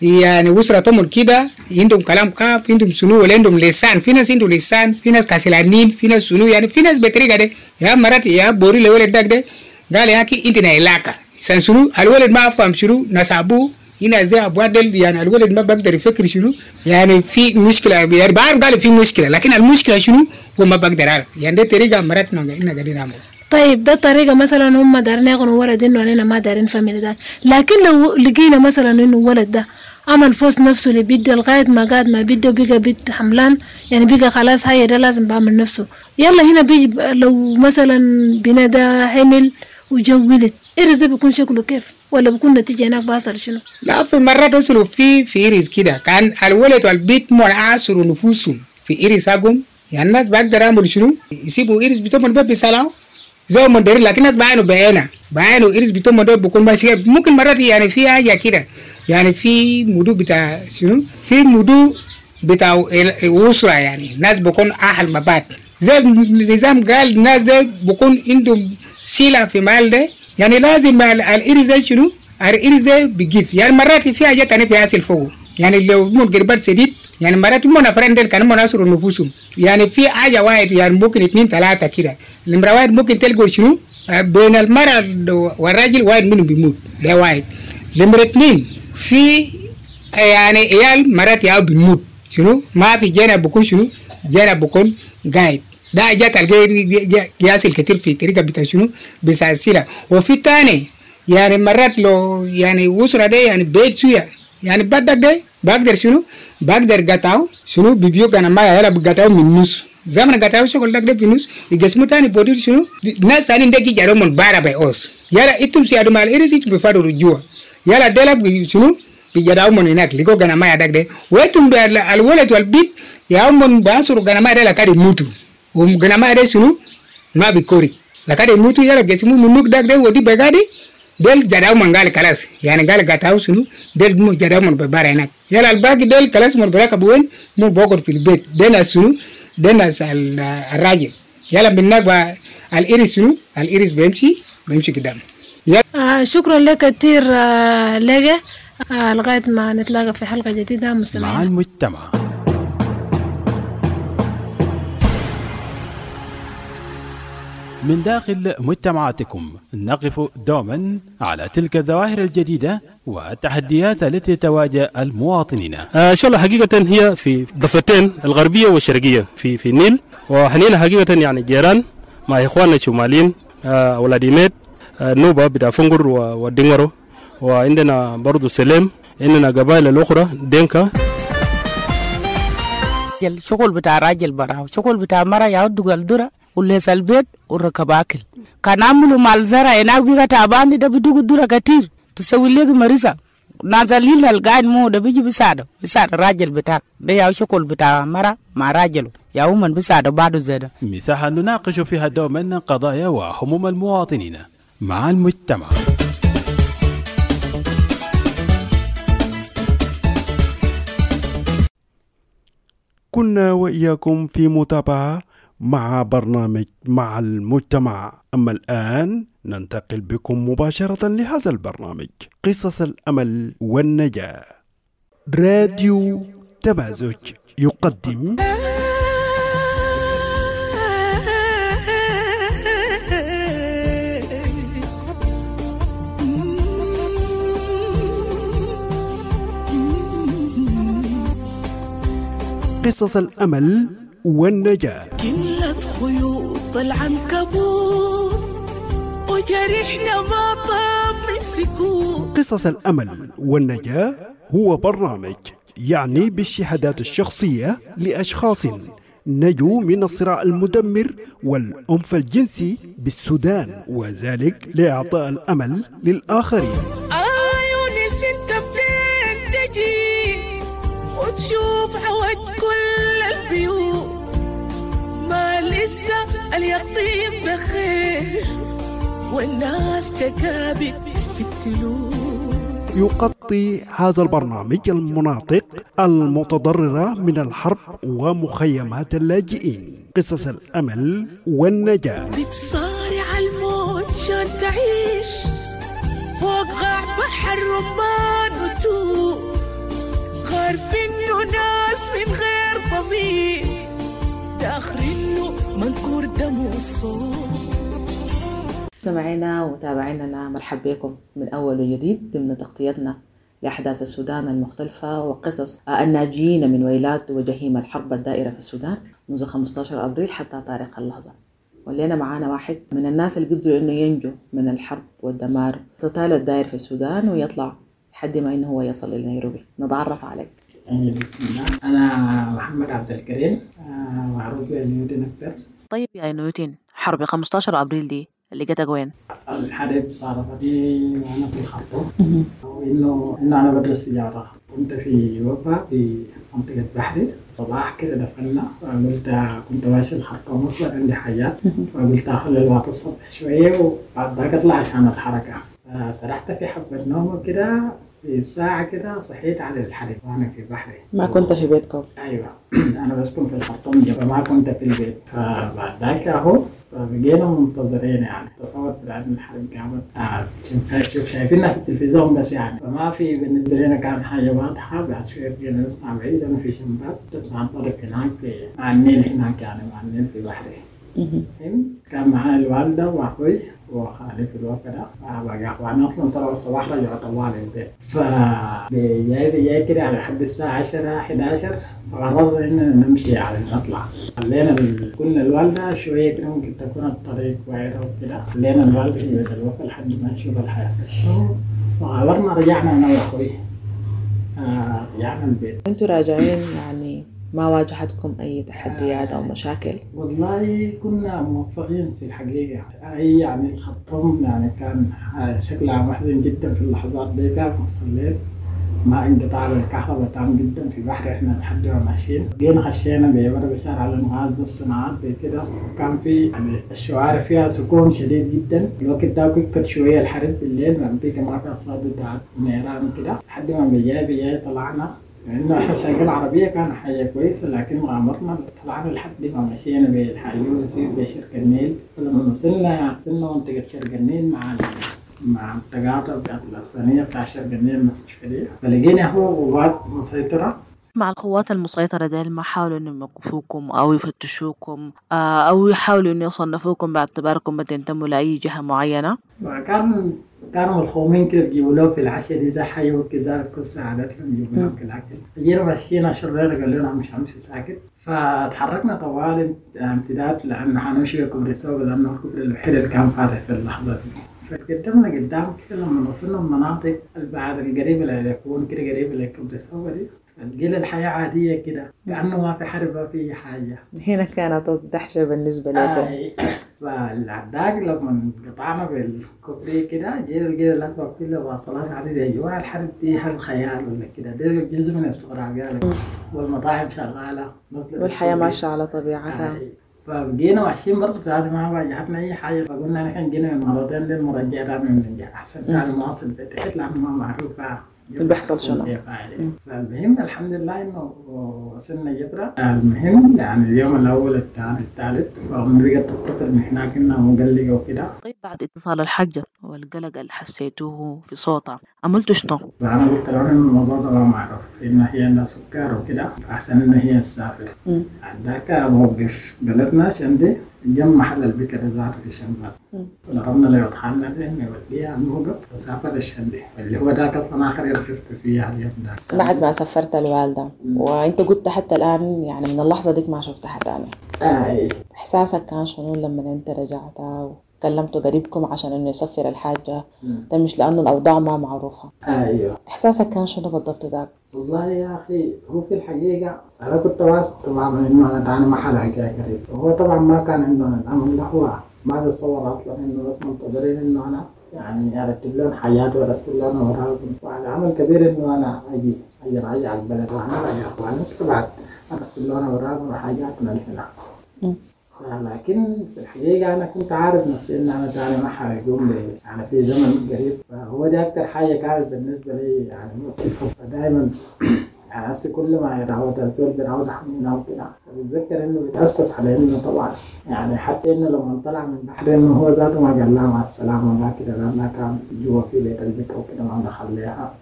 يعني أسرتهم كده عندهم كلام كاف عندهم سنو ولا عندهم لسان في ناس عندهم لسان في ناس كسلانين في ناس سنو يعني في ناس بطريقة ده يا مرات يا بوري الولد ده قال يا أخي أنت نايلاكا سان سنو الولد ما أفهم شنو نسابو هنا زي أبوادل يعني الولد ما بقدر يفكر شنو يعني في مشكلة يعني بعرف قال في مشكلة لكن المشكلة شنو هو ما بقدر أعرف يعني ده طريقة مرات إننا قاعدين نعمل. طيب ده طريقة مثلا هم دارين يغنوا ولد إنه علينا ما دارين فاميلي ده، لكن لو لقينا مثلا إنه ولد ده عمل فوز نفسه اللي بيده لغاية ما قاد ما بيده بقى بيت حملان يعني بقى خلاص هاي ده لازم بعمل نفسه، يلا هنا بيجي لو مثلا بنا ده حمل وجو ولد إرز بيكون شكله كيف ولا بيكون نتيجة هناك باصل شنو؟ لا في مرات وصلوا في إرز كده كان الولد والبيت منعصروا نفوسهم في إرز أقوم يعني الناس بقدر يعملوا شنو؟ يسيبوا إرز بتوعهم الباب بيسالوا زي ما دارين لكن الناس بعينوا إرز بتوعهم ده بيكون ماشي ممكن مرات يعني في حاجة كده يعني في موضوع بتاع شنو؟ في موضوع بتاع أسرة يعني ناس بيكون أهل مبات زي النظام قال الناس ده بيكون عندهم سيلة في مال ده يعني لازم الإرز شنو؟ الإرز بيجيف يعني مرات في حاجة تانية في أصل فوق يعني لو من قربات سديد يعني مرات من أفرندل كانوا مناصر نفوسهم يعني في حاجة واحد يعني ممكن 2 3 كده المرة واحد ممكن تلقوا شنو بين المرأة والراجل واحد منهم بيموت ده واحد المرة 2 في يعني عيال مرات ياو بيموت شنو ما في جنة بكون شنو جنة بكون قايد ده جات القياس كتير في طريقة بتاع شنو بسلسلة وفي تاني يعني مرات لو يعني أسرة ده يعني بيت شوية يعني بدك ده بقدر شنو بقدر قطعه شنو بيبيو كان ما يلا بقطعه من نص زمن قطعه شغل دك ده في نص يقسموا تاني بودي شنو ناس تاني ده كي جارو من بارا بايوس يلا إتم سيادو مال إيرسي بفادو رجوا يلا دلك شنو بيجاداو من هناك ليكو كان ما يدك ده ويتم بالولد والبيت يا من باسرو كان ما ده لكاري موتو وكان ما ده شنو ما بيكوري لكاري موتو يلا قسموا من نوك دك ده ودي بغادي del jadaw man gal kalas yani gal gataw sunu del mo jadaw man be bare nak yala al bagi del kalas mon baraka buen mo bogor fil bet dena sunu dena sal rajil yala min nagba al iris sunu al iris بيمشي قدام شكرا لك كثير لقى لغايه ما نتلاقى في حلقه جديده مستمعين مع المجتمع. من داخل مجتمعاتكم نقف دوما على تلك الظواهر الجديدة والتحديات التي تواجه المواطنين. إن شاء الله حقيقة هي في ضفتين الغربية والشرقية في النيل، وحنينا حقيقة يعني جيران مع إخواننا الشماليين أولاديمات نوبة بتاع فنقر ودينغرو، وعندنا برضو سلام، عندنا قبائل الأخرى دينكا. شغل بتاع راجل براو، شغل بتاع مرة يعود الدرة وليس البيت وركب أكل. كان عملوا مال زرع هناك بيجا تعبان ده بدو الدرة كتير تسوي لك مريضة نازلين القاعد مو ده بيجي بيساعد الراجل بتاعك ده يعود شغل بتاع مرة مع راجله يوما بيساعد بعده زيادة. مساحة نناقش فيها دوما قضايا وهموم المواطنين مع المجتمع. كنا وإياكم في متابعة مع برنامج مع المجتمع. أما الآن ننتقل بكم مباشرة لهذا البرنامج قصص الأمل والنجاة. راديو تمازج يقدم قصص الأمل والنجاة. كلت خيوط العنكبوت وجرحنا ما طاب من السكوت. قصص الأمل والنجاة هو برنامج يعني بالشهادات الشخصية لأشخاص نجوا من الصراع المدمر والعنف الجنسي بالسودان، وذلك لإعطاء الأمل للآخرين. عيوني ستة بدين تجي وتشوف عوج كل البيوت، ما لسه اليقطين بخير والناس تكابد في التلوث. يغطي هذا البرنامج المناطق المتضررة من الحرب ومخيمات اللاجئين. قصص الأمل والنجاة. بتصارع الموت عشان تعيش فوق غاع بحر رمان وتوب، والصوت. مستمعينا ومتابعينا مرحب بكم من أول وجديد ضمن تغطيتنا لأحداث السودان المختلفة وقصص الناجين من ويلات وجحيم الحرب الدائرة في السودان منذ 15 أبريل حتى تاريخ اللحظة. ولينا معانا واحد من الناس اللي قدروا إنه ينجو من الحرب والدمار القتال الدائر في السودان ويطلع لحد ما إنه هو يصل إلى نيروبي. نتعرف عليك. بسم الله، أنا محمد عبد الكريم، معروف بنيوتن أكثر. طيب يا نيوتن، حرب 15 أبريل دي اللي جتك وين؟ الحرب صارت لي وأنا في الخرطوم، وإنه أنا بدرس في جامعة. كنت في وفا في منطقة بحري. صباح كده دفنا، فقلت كنت ماشي الخرطوم أصلا عندي حاجات، فقلت أخلي الوقت الصبح شوية وبعد ذاك أطلع عشان الحركة. سرحت في حبة نوم كده، في ساعة كده صحيت على الحرب وأنا في بحري. ما كنت في بيتكم؟ أيوة، أنا بسكن في الخرطوم جبا، ما كنت في البيت. فبعد ذاك أهو فبقينا منتظرين، يعني تصور بعد الحرب قامت شايفينها في التلفزيون بس يعني، فما في بالنسبة لنا كان حاجة واضحة. بعد شوية بقينا نسمع بعيد، أنا في شمبات تسمع الطريق هناك في مع النيل هناك، يعني مع النيل في بحري. كان معايا الوالدة وأخوي وخالي في الوقت ده، فبقى أخواني أصلا طلعوا الصباح رجعوا طوالي البيت. فجاي كده على حد الساعة 10-11 فقررنا إننا نمشي على نطلع. خلينا قلنا الوالدة شوية كده ممكن تكون الطريق وعيرة وكده، خلينا الوالدة في بيت الوقت لحد ما نشوف الحياة. وعبرنا رجعنا أنا وأخوي، رجعنا البيت. أنتوا راجعين يعني ما واجهتكم أي تحديات أو مشاكل؟ والله كنا موفقين في الحقيقة. يعني الخرطوم يعني كان شكلها محزن جدا في اللحظات دي. كان صليت ما انقطاع الكهرباء تام جدا في بحر. احنا لحد ما ماشيين جينا خشينا بيبر بشارع الانغاز بالصناعات زي كده، وكان في يعني الشوارع فيها سكون شديد جدا. الوقت ده كفت شوية الحرب بالليل، ما في كمان في أصوات بتاعت نيران كده، لحد ما بيجي طلعنا. لأنه إحنا سايقين العربية كان حاجة كويسة، لكن عمرنا طلعنا لحد ما مشينا بالحيوسي بشرق النيل. فلما وصلنا منطقة شرق النيل مع التقاطع بتاعت الصينية بتاع شرق النيل المستشفى، فلقينا هو قوات مسيطرة. مع القوات المسيطرة دي ما حاولوا إنهم يوقفوكم أو يفتشوكم أو يحاولوا إنه يصنفوكم باعتباركم بتنتموا لأي جهة معينة؟ كانوا الخومين كده بيجيبوا له في العشاء دي زي حي وكذا كل ساعة لهم يجيبوا لهم في الأكل. جينا مشينا شرينا قال لنا مش همشي ساكت، فتحركنا طوال امتداد لأنه حنمشي بكوبري سوبر، لأنه الكوبري الوحيد اللي كان فاتح في اللحظة دي. فقدمنا قدام كده لما وصلنا المناطق البعد القريبة اللي يكون كده قريبة لكوبري سوبر دي، لقينا الحياة عادية كده كأنه ما في حرب ما في حاجة. هنا كانت الدهشة بالنسبة لكم. فالعداك لما قطعنا بالكوبري كده لقينا الأسباب كلها واصلات عليه جوا الحرب دي هل خيال ولا كده، ده جزء من الاستغراب يعني. والمطاعم شغالة والحياة ماشية على طبيعتها. فبقينا ماشيين برضه ساعات ما واجهتنا أي حاجة، فقلنا نحن جينا من مرتين للمرجع من أحسن كان مواصل تحت لأنه ما معروفة بيحصل شنو. فالمهم الحمد لله إنه وصلنا جبرة. المهم يعني اليوم الأول الثاني الثالث فبقت تتصل من هناك إنها مقلقة وكده. طيب بعد اتصال الحاجة والقلق اللي حسيتوه في صوتها عملتوا شنو؟ فأنا قلت لهم إنه الموضوع ده ما معروف، إن هي عندها سكر وكده، فأحسن إن هي تسافر. عندك موقف بلدنا شندي جنب محل البكر ذاته في شنبات، ضربنا له ودخلنا به نوديها الموقف وسافر الشندي اللي هو ذاك أصلا آخر يوم شفته فيها اليوم ده. بعد ما سافرت الوالدة وأنت قلت حتى الآن يعني من اللحظة ديك ما شفتها تاني. إحساسك كان شنو لما أنت رجعت وكلمتوا قريبكم عشان إنه يسفر الحاجة؟ ده مش لأنه الأوضاع ما معروفة. أيوه. إحساسك كان شنو بالضبط ذاك؟ والله يا أخي هو في الحقيقة أنا كنت واثق طبعا إنه أنا تاني محل حاجة قريب، وهو طبعا ما كان عندنا الأمر ده، هو ما بيصور أصلا إنه بس منتظرين إنه أنا يعني أرتب لهم حياة وأرسل لهم وراهم، وعلى عمل كبير إنه أنا أجي أرجع البلد وأنا أرجع أخواني طبعا أرسل لهم وراهم وحاجاتنا هنا. لكن في الحقيقة أنا كنت عارف نفسي إن أنا تاني ما حيقوم يعني في زمن قريب، فهو دي أكتر حاجة كانت بالنسبة لي يعني مصيبة. فدايما يعني هسه كل ما يراود الزول بيراود حمينا وكده، بتذكر إنه بيتأسف على إنه طبعا يعني حتى إنه لما طلع من البحر إنه هو ذاته ما قال لها مع السلامة ولا كده، لأنها كان جوا في بيت البكر وكده ما دخل لها.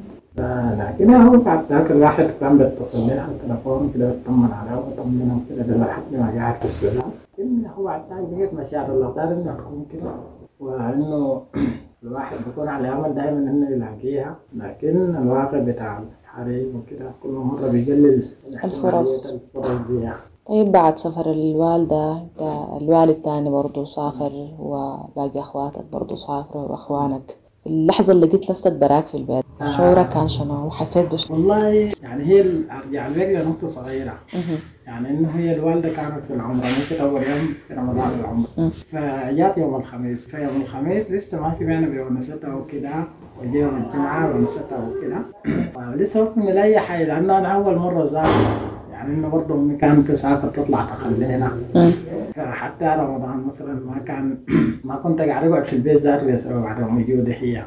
لكن هو بعد ذاك الواحد كان بيتصل لها على التليفون كده بيطمن عليها ويطمنها وكده لحد ما قاعد في السودان. إنه هو هو بعد بقيت مشاعر الأقدار إنها تكون كده، وإنه الواحد بيكون على أمل دائما إنه يلاقيها، لكن الواقع بتاع الحريم وكده كل مرة بيقلل الفرص دي يعني. طيب بعد سفر الوالدة الوالد تاني برضو سافر وباقي أخواتك برضو سافروا وأخوانك، اللحظة اللي لقيت نفسك براك في البيت شعورك كان شنو وحسيت بشنو؟ والله يعني هي يعني بقى نقطة صغيرة يعني إنه هي الوالدة كانت في العمرة ممكن أول يوم في رمضان العمرة، فجات يوم الخميس، فيوم الخميس لسه ما شبعنا بونستها وكده، وجي يوم الجمعة ونستها وكده، فلسه وقت من أي حاجة لأنه أنا أول مرة زارت يعني إنه برضه أمي كانت تسافر تطلع تخلينا، فحتى رمضان مثلا ما كنت قاعد أقعد في البيت ذاته بسبب عدم وجودي هي،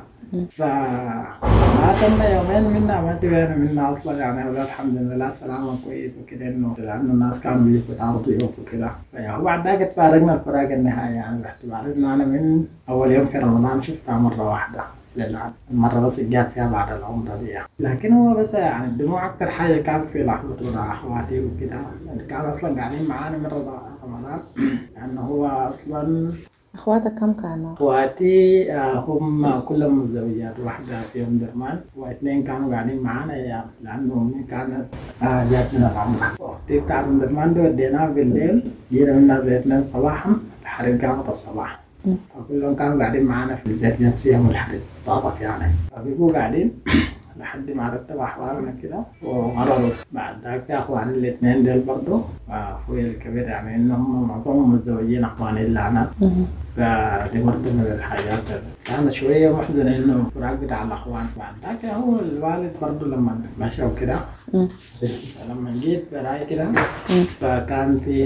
فما تم يومين منا ما تبين منا أصلا يعني، ولا الحمد لله سلامة كويس وكده، إنه لأنه الناس كانوا بيجوا يتعرضوا ضيوف وكده، فهو بعد ذاك تفارقنا الفراق النهائي يعني، باعتبار إنه أنا من أول يوم في رمضان شفتها مرة واحدة للعب، المرة بس جات فيها بعد العمرة دي يعني. لكن هو بس يعني الدموع أكتر حاجة كان في لحظة مع أخواتي وكده، كانوا أصلا قاعدين معانا من رمضان لأنه هو أصلا. أخواتك كم كانوا؟ أخواتي هم كلهم متزوجات، واحدة في أم درمان واثنين كانوا قاعدين معانا يعني، لأنه أمي كانت جات من العمرة، أختي بتاع أم درمان دي وديناها بالليل، جينا منها بيتنا صباحا الحريق قامت الصباح، فكلهم كانوا قاعدين معانا في البيت نفسهم والحريق صادف يعني، فبيقوا قاعدين لحد ما رتب أحوالنا كده ومرروا. بعد ذاك أخواني الاثنين دول برضه وأخوي الكبير يعني إنهم معظمهم متزوجين أخواني إلا أنا، فدي برضه من الحاجات كانت شوية محزنة إنه فراق بتاع الأخوان. بعد ذاك هو الوالد برضه لما مشى وكده لما جيت براي كده فكان في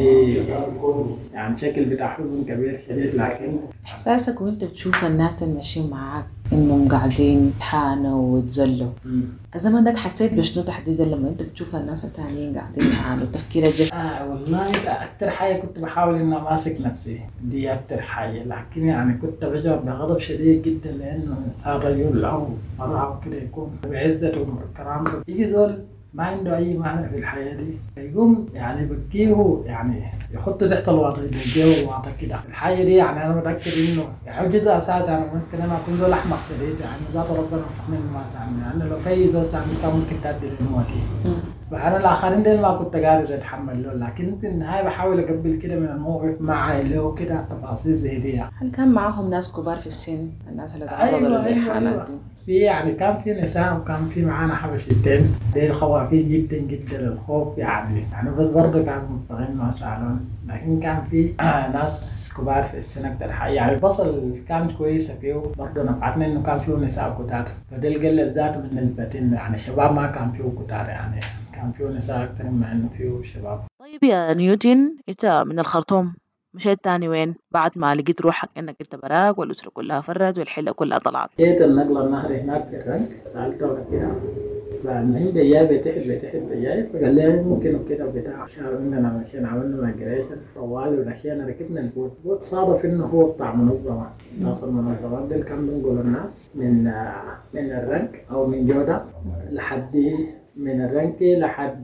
يعني شكل بتاع حزن كبير شديد. لكن إحساسك وأنت بتشوف الناس اللي ماشيين معاك إنهم قاعدين يتحانوا ويتزلوا، الزمن ده حسيت بشنو تحديدا لما أنت بتشوف الناس التانيين قاعدين يتحانوا؟ تفكيرك جد؟ والله أكتر حاجة كنت بحاول إني ماسك نفسي، دي أكتر حاجة، لكن يعني كنت بشعر بغضب شديد جدا لأنه إنسان رجل أو مرأة وكده يكون بعزته وكرامته، يجي زول ما عنده أي معنى في الحياة دي يقوم يعني بكيه يعني يحط تحت الوضع يبكيه الوضع كده. الحاجة دي يعني أنا متأكد إنه يعني جزء أساسا ممكن أنا أكون زول أحمق شديد يعني، ذات ربنا فهمني ما سامي يعني، لو في زول سامي كان ممكن تأدي للموتي، فأنا الآخرين دول ما كنت قادر أتحمل له، لكن في النهاية بحاول أقبل كده من الموقف مع عائله كده تفاصيل زي دي. هل كان معهم ناس كبار في السن الناس اللي تعرضوا للإحانات دي؟ في يعني كان في نساء وكان في معانا حبشتين، دي خوافين جدا جدا الخوف يعني بس برضه كانوا مضطرين ما شاء، لكن كان في ناس كبار في السن أكتر حاجة يعني. البصل كانت كويسة فيه برضه نفعتنا إنه كان فيه نساء كتار، فده القلة ذاته بالنسبة لنا يعني شباب ما كان فيه كتار يعني، كان فيه نساء أكتر مما إنه فيه شباب. طيب يا نيوتن، أنت من الخرطوم مشيت تاني وين بعد ما لقيت روحك إنك أنت براك والأسرة كلها فرت والحلة كلها طلعت؟ جيت النقل النهر هناك في الرنك، سألته كده فالمهم بيجاي بيتحد بيجاي فقال لي ممكن وكده وبتاع شهر إننا مشينا عملنا مايجريشن طوالي ومشينا ركبنا البوت صادف إنه هو بتاع منظمة، ناس المنظمات دي كانوا بنقولوا الناس من الرنك أو من جودة لحد من الرنكي لحد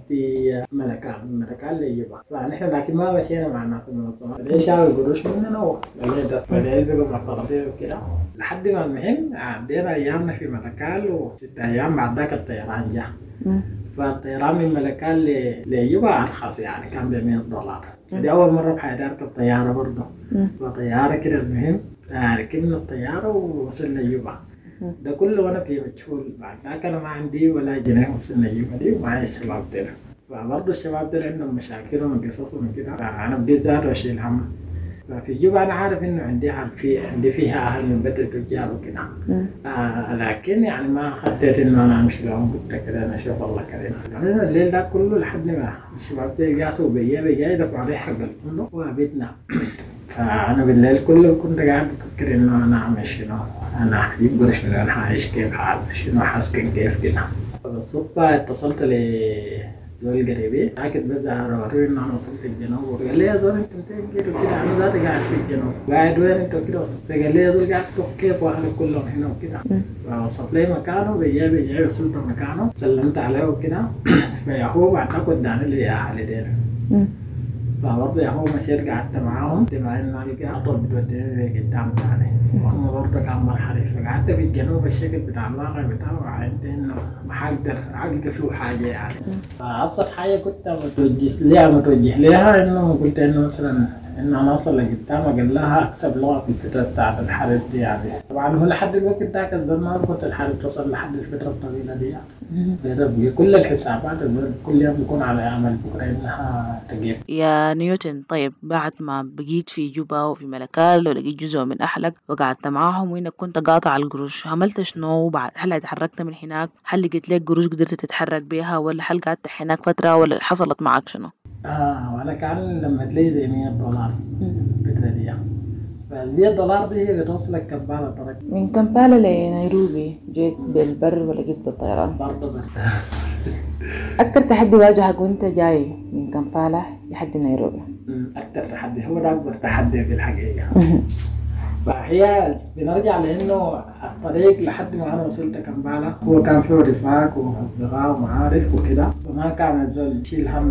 ملكان اللي يجيبها، فنحن لكن ما مشينا مع الناس المنظمات، ليش شافوا القروش مننا ولا بقوا معترضين وكده لحد ما المهم عدينا أيامنا في ملكان و6 أيام بعد ذاك الطيران جاء، فالطيران من ملكان ليجيبها أرخص يعني كان $100. دي أول مرة في حياتي أركب طيارة برضه، فطيارة كده المهم ركبنا الطيارة ووصلنا يجيبها، ده كله وانا في مجهول. بعد ذاك انا ما عندي ولا جنيه وصلنا يجيبها دي ومعايا الشباب دول، فبرضه الشباب دول عندهم مشاكلهم وقصصهم كده، فانا بديت ذات واشيل هم. ففي جوبا انا عارف انه عندي فيها اهل من بيت الرجال وكده، لكن يعني ما خطيت انه انا امشي لهم، قلت كده انا اشوف الله كريم. يعني الليل ده كله لحد ما الشباب دول قاسوا بيا دفعوا علي حق الفندق وبيتنا، فأنا بالليل كله كنت قاعد بفكر إنه أنا أعمل شنو، أنا هجيب قرش من أنا هعيش كيف حال شنو حسكن كيف كده. فبالصدفة اتصلت لزول قريبي أكيد بدأ أوريه إنه أنا وصلت الجنوب، وقال لي يا زول أنت متين كده وكده، أنا ذاتي قاعد في الجنوب. قاعد وين أنت كده وصلت؟ قال لي يا زول قاعد كيف وأهلك كلهم هنا وكده. فوصلت لي مكانه بيجي وصلت مكانه سلمت عليه وكده، فهو بعد وداني لي أهلي ديل. فبرضه هو مشيت قعدت معاهم مع إنه ألقى أطول بتوديني قدام تاني وهم برضه كان مرحلة فقعدت في الجنوب الشكل بتاع الواقع بتاعه عندي إنه ما حقدر ألقى فيه حاجة يعني. فأبسط حاجة كنت متوجه لها إنه قلت إنه مثلا إنه أنا أوصل لقدام أقول لها أكسب لغة في الفترة بتاعت الحرب دي يعني. طبعا هو لحد الوقت ده الزمان كنت الحرب تصل لحد الفترة الطويلة دي يعني. بكل الحسابات كل يوم بيكون على أمل بكرة إنها تجيب. يا نيوتن، طيب بعد ما بقيت في جوبا وفي ملكال ولقيت جزء من أهلك وقعدت معاهم وإنك كنت قاطع القروش، عملت شنو بعد؟ هل اتحركت من هناك؟ هل لقيت لك قروش قدرت تتحرك بيها، ولا هل قعدت هناك فترة، ولا حصلت معك شنو؟ وأنا كان لما تلاقي زي $100 الفترة دي $100 دي هي بتوصلك كمبالا طرق. من كمبالا لنيروبي جيت بالبر ولا جيت بالطيران؟ برضه بر. أكتر تحدي واجهك وأنت جاي من كمبالا لحد نيروبي؟ أكتر تحدي هو ده أكبر تحدي في الحقيقة. فهي بنرجع لأنه الطريق لحد ما أنا وصلت كمبالا هو كان فيه رفاق وأصدقاء ومعارف وكده، وما كان الزول يشيل هم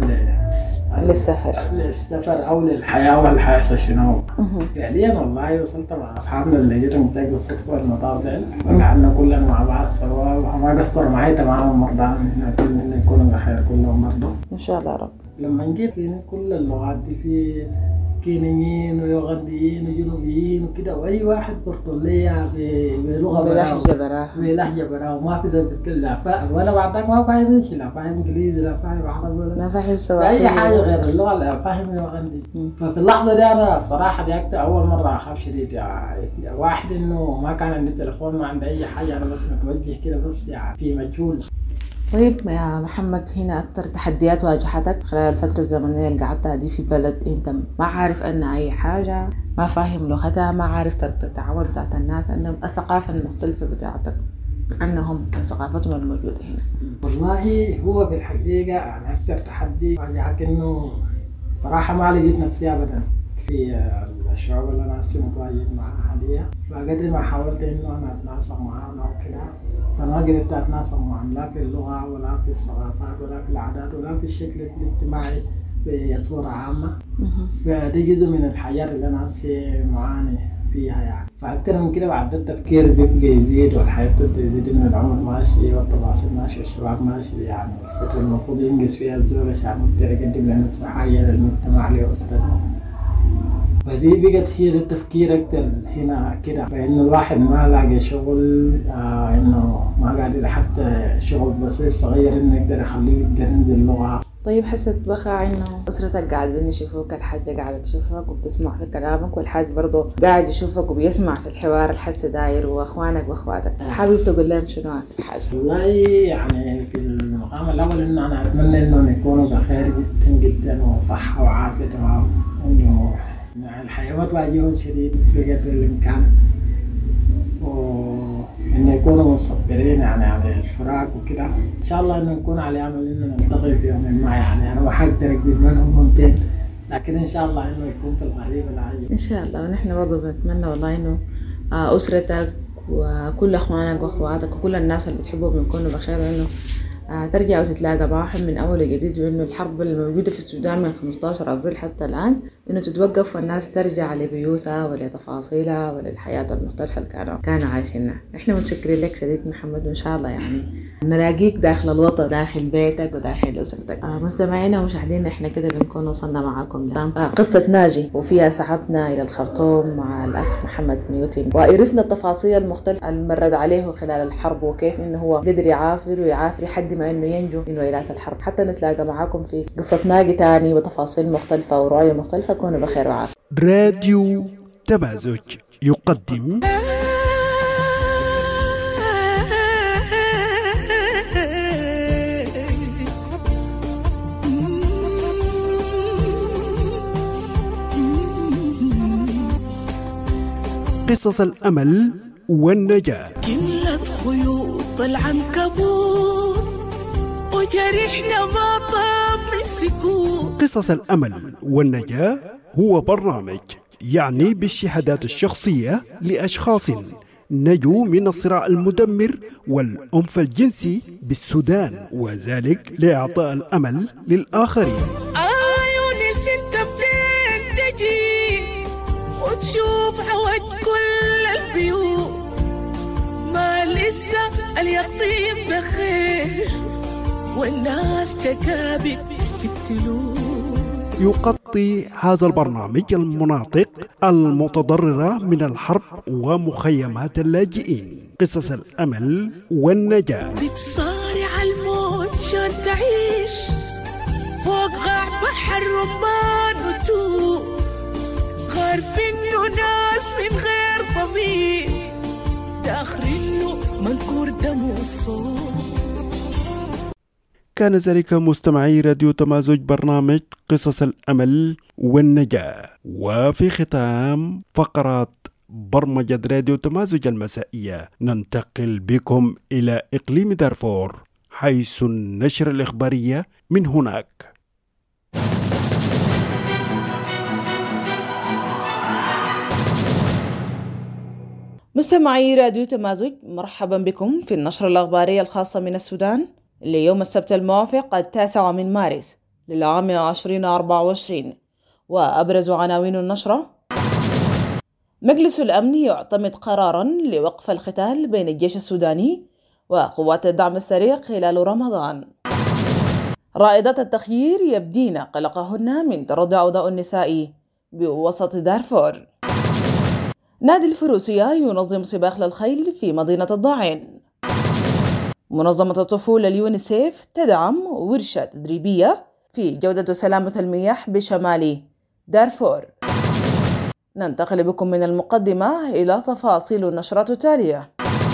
للسفر أو للحياة ولا حيحصل شنو. فعليا والله وصلت مع أصحابنا اللي لقيتهم تاجوا بالصدفة المطار ده وقعدنا كلنا مع بعض سوا وما قصروا معي تماما مرضى إن يكونوا بخير كلهم مرضى إن شاء الله يا رب. لما جيت في كل اللغات دي في كينيين ويوغنديين وجنوبيين وكده، واي واحد برتوليه بلغه بلهجه براء وما في زي بتكلم وانا بعدك ما فاهم شيء، لا فاهم انجليزي لا فاهم عربي ولا فاهم سواحلي اي حاجه غير اللغه اللي فاهم يوغندي. ففي اللحظه دي انا بصراحه دي اول مره اخاف شديد يعني. واحد انه ما كان عندي تليفون ما عندي اي حاجه، انا بس متوجه كده بس يعني في مجهول. طيب يا محمد، هنا أكتر تحديات واجهتك خلال الفترة الزمنية اللي قعدتها دي في بلد أنت ما عارف عنها أي حاجة، ما فاهم لغتها، ما عارف طريقة التعامل بتاعت الناس، أنهم الثقافة المختلفة بتاعتك عنهم ثقافتهم الموجودة هنا؟ والله هو في الحقيقة أنا أكتر تحدي واجهك إنه صراحة ما لقيت نفسي أبدا في الشعوب اللي أنا هسه متواجد معها حاليا. فقدر ما حاولت إنه أنا أتناسق معاهم أو كده فما قدرت أتناسق معهم لا في اللغة ولا في الثقافات ولا في العادات ولا في الشكل الاجتماعي بصورة عامة. فدي جزء من الحياة اللي أنا هسه معاني فيها يعني. فأكتر من كده بعد التفكير بيبقى يزيد والحياة تزيد من العمر ماشي والتواصل ماشي والشباب ماشي يعني. الفترة المفروض ينجز فيها الزول عشان يقدر يقدم لنفسه حاجة للمجتمع لأسرته. فدي بقت هي التفكير أكتر هنا كده، فإنه الواحد ما لاقي شغل إنه ما قادر حتى شغل بسيط صغير إنه يقدر يخليه يقدر ينزل لغة. طيب حسيت بقى إنه أسرتك قاعدين يشوفوك، الحاجة قاعدة تشوفك وبتسمع في كلامك، والحاج برضو قاعد يشوفك وبيسمع في الحوار الحس داير، وأخوانك وأخواتك حابب تقول لهم شنو آخر حاجة؟ والله يعني في المقام الأول إنه أنا أتمنى إنه يكونوا بخير جدا جدا وصحة وعافية تمام، إنه الحياة ما تواجههم شديد بقدر الإمكان، وإنه يكونوا مصبرين يعني على الفراق وكده. إن شاء الله إنه نكون على أمل إنه نلتقي في يوم ما يعني. أنا ما حقدر أقدر منهم 200 لكن إن شاء الله إنه يكون في القريب العاجل إن شاء الله. ونحن برضو بنتمنى والله إنه أسرتك وكل أخوانك وأخواتك وكل الناس اللي بتحبهم يكونوا بخير، وإنه ترجع وتتلاقى معهم من أول وجديد، وإنه الحرب الموجودة في السودان من 15 أبريل حتى الآن إنه تتوقف والناس ترجع لبيوتها ولتفاصيلها وللحياة المختلفة اللي كانوا عايشينها. إحنا متشكرين لك شديد محمد، وإن شاء الله يعني نلاقيك داخل الوطن داخل بيتك وداخل أسرتك. مستمعينا ومشاهدينا، إحنا كده بنكون وصلنا معاكم قصة ناجي، وفيها سحبنا إلى الخرطوم مع الأخ محمد نيوتن، وعرفنا التفاصيل المختلفة اللي مرد عليه خلال الحرب، وكيف إنه هو قدر يعافر لحد ما إنه ينجو من ويلات الحرب. حتى نتلاقى معاكم في قصة ناجي تاني وتفاصيل مختلفة ورؤية مختلفة. كونوا بخير وعافية. راديو تمازج يقدم قصص الأمل والنجاة. كملت خيوط العنكبوت وجرحنا ما طاب من السكوت. قصص الأمل والنجاة هو برنامج يعني بالشهادات الشخصية لأشخاص نجوا من الصراع المدمر والعنف الجنسي بالسودان، وذلك لإعطاء الأمل للآخرين. يونس انت والناس تكابد في التلوم. يغطي هذا البرنامج المناطق المتضررة من الحرب ومخيمات اللاجئين، قصص الأمل والنجاة. بتصارع الموت عشان تعيش فوق غاع بحر رمان وتوب، عارف إنه ناس من غير ضمير داخلينه منكور دم والصوت. كان ذلك مستمعي راديو تمازج برنامج قصص الأمل والنجاة. وفي ختام فقرات برمجة راديو تمازج المسائية ننتقل بكم إلى إقليم دارفور، حيث النشرة الإخبارية من هناك. مستمعي راديو تمازج، مرحبا بكم في النشرة الأخبارية الخاصة من السودان ليوم السبت الموافق 9 من مارس للعام 2024. وأبرز عناوين النشرة: مجلس الأمن يعتمد قراراً لوقف القتال بين الجيش السوداني وقوات الدعم السريع خلال رمضان. رائدات التخيير يبدين قلقهن من تردع أوضاع النساء بوسط دارفور. نادي الفروسية ينظم سباق للخيل في مدينة الضاعين. منظمة الطفولة اليونيسيف تدعم ورشة تدريبية في جودة وسلامة المياه بشمال دارفور. ننتقل بكم من المقدمة إلى تفاصيل النشرات التالية.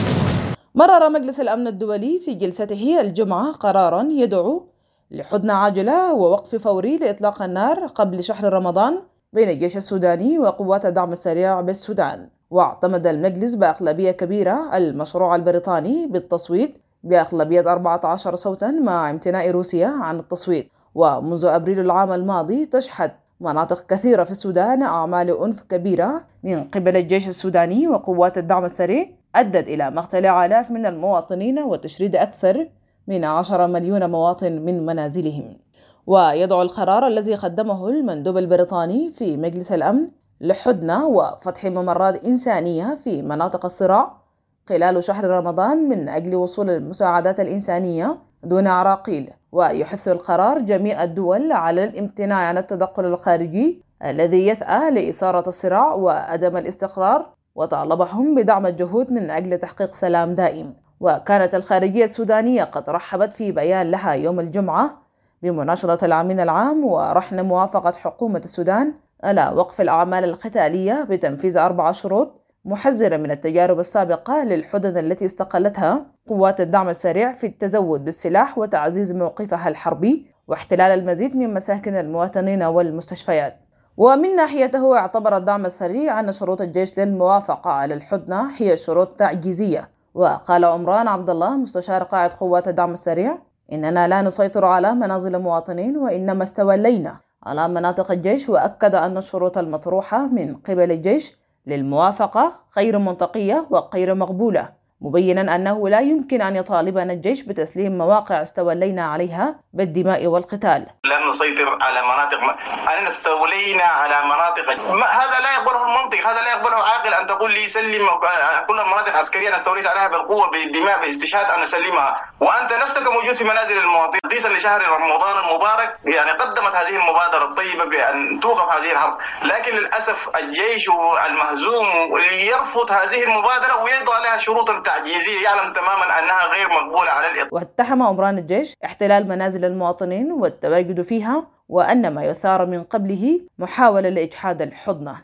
مرر مجلس الأمن الدولي في جلسته الجمعة قراراً يدعو لحدنة عاجلة ووقف فوري لإطلاق النار قبل شهر رمضان بين الجيش السوداني وقوات الدعم السريع بالسودان. واعتمد المجلس بأغلبية كبيرة المشروع البريطاني بالتصويت بأغلبية 14 صوتا مع امتناع روسيا عن التصويت. ومنذ أبريل العام الماضي تشهد مناطق كثيرة في السودان أعمال أنف كبيرة من قبل الجيش السوداني وقوات الدعم السريع أدت إلى مقتل آلاف من المواطنين وتشريد أكثر من 10 مليون مواطن من منازلهم. ويدعو القرار الذي قدمه المندوب البريطاني في مجلس الأمن لحدنة وفتح ممرات إنسانية في مناطق الصراع خلال شهر رمضان من أجل وصول المساعدات الإنسانية دون عراقيل. ويحث القرار جميع الدول على الامتناع عن التدخل الخارجي الذي يسعى لإثارة الصراع وعدم الاستقرار، وطالبهم بدعم الجهود من أجل تحقيق سلام دائم. وكانت الخارجية السودانية قد رحبت في بيان لها يوم الجمعة بمناشدة الأمين العام ورهن موافقة حكومة السودان على وقف الأعمال القتالية بتنفيذ 4 شروط، محذرة من التجارب السابقة للحدود التي استقلتها قوات الدعم السريع في التزود بالسلاح وتعزيز موقفها الحربي واحتلال المزيد من مساكن المواطنين والمستشفيات. ومن ناحيته اعتبر الدعم السريع أن شروط الجيش للموافقة على الحدنة هي شروط تعجيزية. وقال عمران عبد الله مستشار قائد قوات الدعم السريع: إننا لا نسيطر على منازل المواطنين وإنما استولينا على مناطق الجيش. وأكد أن الشروط المطروحة من قبل الجيش للموافقة غير منطقية وغير مقبولة، مبينا أنه لا يمكن أن يطالبنا الجيش بتسليم مواقع استولينا عليها بالدماء والقتال. لن نسيطر على مناطق أننا استولينا على مناطق، هذا لا يقبله المنطق، هذا لا يقبله عاقل. أن تقول لي سلم كل المناطق العسكرية أنا استوليت عليها بالقوة بالدماء باستشهاد أن نسلمها، وأنت نفسك موجود في منازل المواطنين. تقديسا لشهر رمضان المبارك يعني قدمت هذه المبادرة الطيبة بأن توقف هذه الحرب، لكن للأسف الجيش المهزوم يرفض هذه المبادرة ويضع لها شروطا تعجيزية يعلم تماما أنها غير مقبولة على الإطلاق. واتهم عمران الجيش احتلال منازل المواطنين والتواجد فيها، وأن ما يثار من قبله محاولة لإجحاد الحدنة.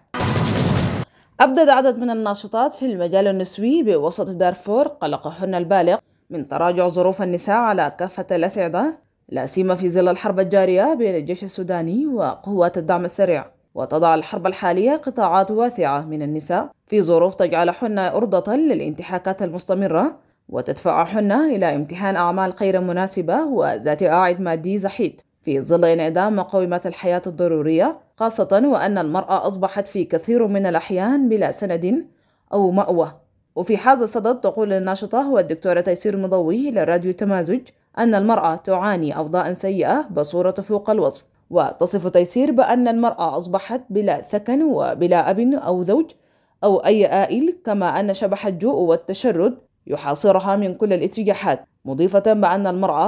أبدت عدد من الناشطات في المجال النسوي بوسط دارفور قلقهن البالغ من تراجع ظروف النساء على كافة الأصعدة، لا سيما في ظل الحرب الجارية بين الجيش السوداني وقوات الدعم السريع. وتضع الحرب الحالية قطاعات واسعة من النساء في ظروف تجعلهن عرضة للانتهاكات المستمرة وتدفعهن إلى امتحان أعمال غير مناسبة وذات عائد مادي زحيد في ظل انعدام مقومات الحياة الضرورية، خاصة وأن المرأة أصبحت في كثير من الأحيان بلا سند أو مأوى. وفي هذا الصدد تقول الناشطة والدكتورة تيسير مضوي لراديو تمازج أن المرأة تعاني أوضاع سيئة بصورة فوق الوصف. وتصف تيسير بأن المرأة أصبحت بلا ثكن وبلا أب أو زوج أو أي آئل، كما أن شبح الجوع والتشرد يحاصرها من كل الاتجاهات، مضيفة بأن المرأة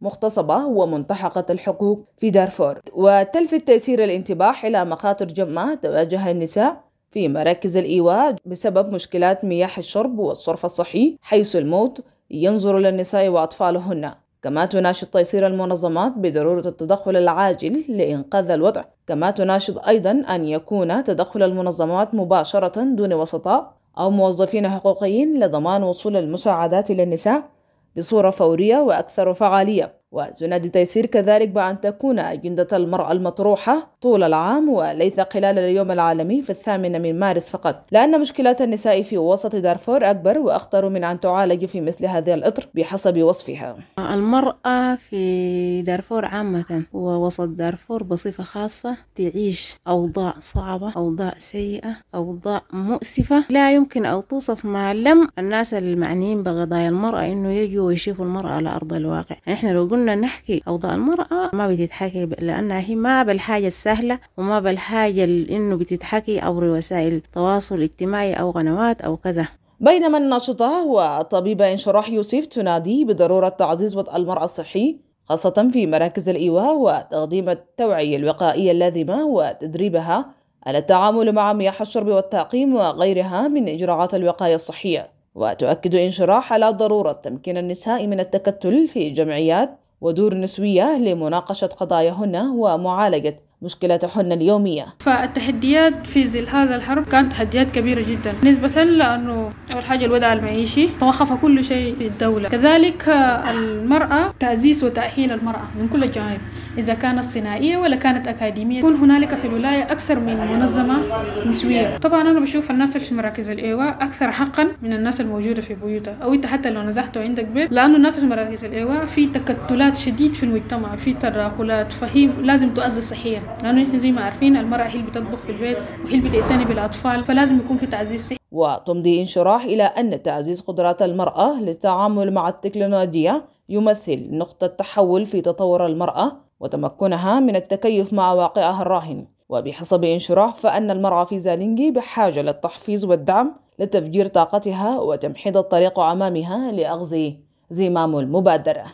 مغتصبة ومنتهكة الحقوق في دارفور، وتلفت تيسير الانتباه إلى مخاطر جمة تواجه النساء في مراكز الإيواء بسبب مشكلات مياه الشرب والصرف الصحي، حيث الموت ينظر للنساء وأطفالهن. كما تناشد تيسير المنظمات بضرورة التدخل العاجل لإنقاذ الوضع. كما تناشد أيضا أن يكون تدخل المنظمات مباشرة دون وسطاء أو موظفين حقوقيين لضمان وصول المساعدات للنساء بصورة فورية وأكثر فعالية. وتنادي تيسير كذلك بأن تكون أجندة المرأة المطروحة طول العام وليس خلال اليوم العالمي في 8 من مارس فقط، لأن مشكلات النساء في وسط دارفور أكبر وأخطر من أن تعالج في مثل هذه الإطر بحسب وصفها. المرأة في دارفور عامة ووسط دارفور بصفة خاصة تعيش أوضاع صعبة، أوضاع سيئة، أوضاع مؤسفة لا يمكن أن توصف ما لم الناس المعنيين بقضايا المرأة إنه يجوا ويشوفوا المرأة على أرض الواقع. إحنا لو قلنا نحكي أوضاع المرأة ما بتتحكي، لأنها هي ما بالحاجة السهلة وما بالحاجة إنه بتتحكي عبر وسائل التواصل الاجتماعي أو قنوات أو كذا. بينما الناشطة والطبيبة انشراح يوسف تنادي بضرورة تعزيز وضع المرأة الصحي خاصة في مراكز الإيواء وتقديم التوعية الوقائية اللازمة وتدريبها على التعامل مع مياه الشرب والتعقيم وغيرها من إجراءات الوقاية الصحية. وتؤكد انشراح على ضرورة تمكين النساء من التكتل في جمعيات ودور نسوية لمناقشة قضاياهن ومعالجة مشكلاتهن اليومية. فالتحديات في ظل هذا الحرب كانت تحديات كبيرة جدا نسبة لأنه أول حاجة الوضع المعيشي توقف كل شيء في الدولة، كذلك المرأة تعزيز وتأهيل المرأة من كل الجوانب إذا كانت صناعية ولا كانت أكاديمية. يكون هنالك في الولاية أكثر من منظمة نسوية. طبعا أنا بشوف الناس اللي في مراكز الإيواء أكثر حقا من الناس الموجودة في بيوتها، أو أنت حتى لو نزحت عندك بيت، لأنه الناس في مراكز الإيواء في تكتلات شديد في المجتمع، في تداخلات، فهي لازم تؤسس صحيا، لأنه إحنا زي ما عارفين المرأة هي اللي بتطبخ في البيت وهي اللي بتعتني بالأطفال، فلازم يكون في تعزيز صحي. وتمضي انشراح إلى أن تعزيز قدرات المرأة للتعامل مع التكنولوجيا يمثل نقطة تحول في تطور المرأة وتمكنها من التكيف مع واقعها الراهن. وبحسب انشراح فأن المرأة في زالينجي بحاجة للتحفيز والدعم لتفجير طاقتها وتمحيض الطريق أمامها لأخذ زمام المبادرة.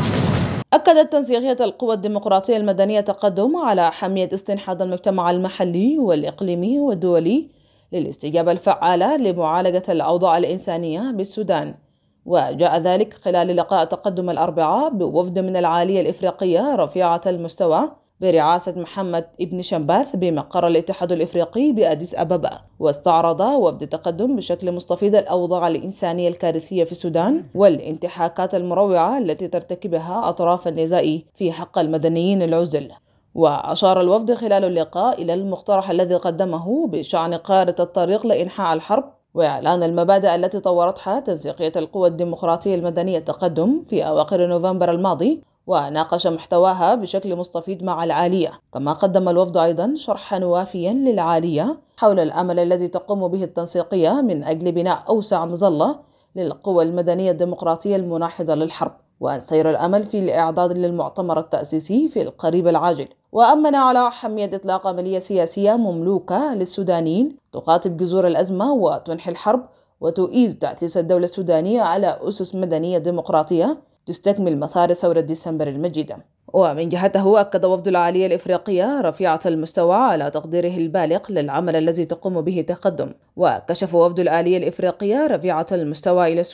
أكدت تنسيقية القوى الديمقراطية المدنية تقدم على أهمية استنهاض المجتمع المحلي والإقليمي والدولي للاستجابة الفعالة لمعالجة الأوضاع الإنسانية بالسودان. وجاء ذلك خلال لقاء تقدم الأربعاء بوفد من العالية الإفريقية رفيعة المستوى برعاسة محمد ابن شمباث بمقر الاتحاد الإفريقي بأديس أبابا. واستعرض وفد التقدم بشكل مستفيض الأوضاع الإنسانية الكارثية في السودان والانتهاكات المروعة التي ترتكبها أطراف النزاع في حق المدنيين العزل. وأشار الوفد خلال اللقاء إلى المقترح الذي قدمه بشأن خارطة الطريق لإنهاء الحرب وإعلان المبادئ التي طورتها تنسيقية القوى الديمقراطية المدنية التقدم في أواخر نوفمبر الماضي، وناقش محتواها بشكل مستفيض مع العالية. كما قدم الوفد أيضا شرحا وافيا للعالية حول الأمل الذي تقوم به التنسيقية من أجل بناء أوسع مظلة للقوى المدنية الديمقراطية المناهضة للحرب، وأن سير الأمل في الإعداد للمؤتمر التأسيسي في القريب العاجل. وأمن على أهمية إطلاق عملية سياسية مملوكة للسودانيين تقاطب جذور الأزمة وتنحي الحرب وتؤيد تأسيس الدولة السودانية على أسس مدنية ديمقراطية تستكمل مثار ثورة ديسمبر المجيدة. ومن جهته أكد وفد العالية الإفريقية رفيعة المستوى على تقديره البالغ للعمل الذي تقوم به تقدم. وكشف وفد العالية الإفريقية رفيعة المستوى إلى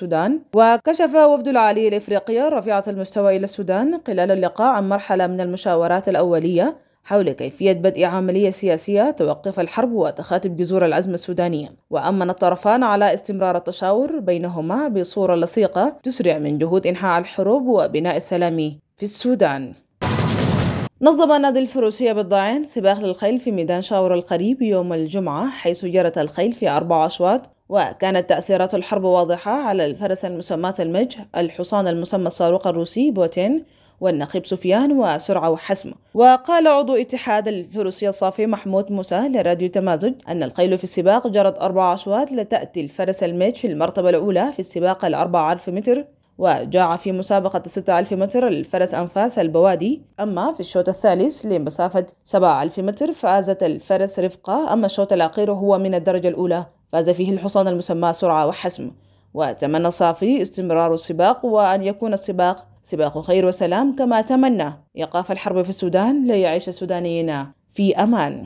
السودان خلال اللقاء عن مرحلة من المشاورات الأولية حول كيفية بدء عملية سياسية توقف الحرب وتخاتم جذور الأزمة السودانية. وأمن الطرفان على استمرار التشاور بينهما بصورة لصيقة تسرع من جهود إنهاء الحروب وبناء السلام في السودان. نظم نادي الفروسية بالضاعين سباق للخيل في ميدان شاور القريب يوم الجمعة، حيث جرت الخيل في 4 أشواط. وكانت تأثيرات الحرب واضحة على الفرس المسمى المج، الحصان المسمى الصاروخ الروسي بوتين، والنقيب سفيان وسرعة وحسم. وقال عضو اتحاد الفروسية الصافي محمود موسى لراديو تمازج أن الخيل في السباق جرت 4 أشواط لتأتي الفرس المج في المرتبة الأولى في السباق 4000 متر، وجاء في مسابقة 6000 متر الفرس أنفاس البوادي. أما في الشوط الثالث لمسافة 7000 متر فازت الفرس رفقة. أما الشوط الأخير هو من الدرجة الأولى فاز فيه الحصان المسمى سرعة وحسم. وتمنى الصافي استمرار السباق وأن يكون السباق سباق خير وسلام كما تمنى إيقاف الحرب في السودان ليعيش السودانيين في أمان.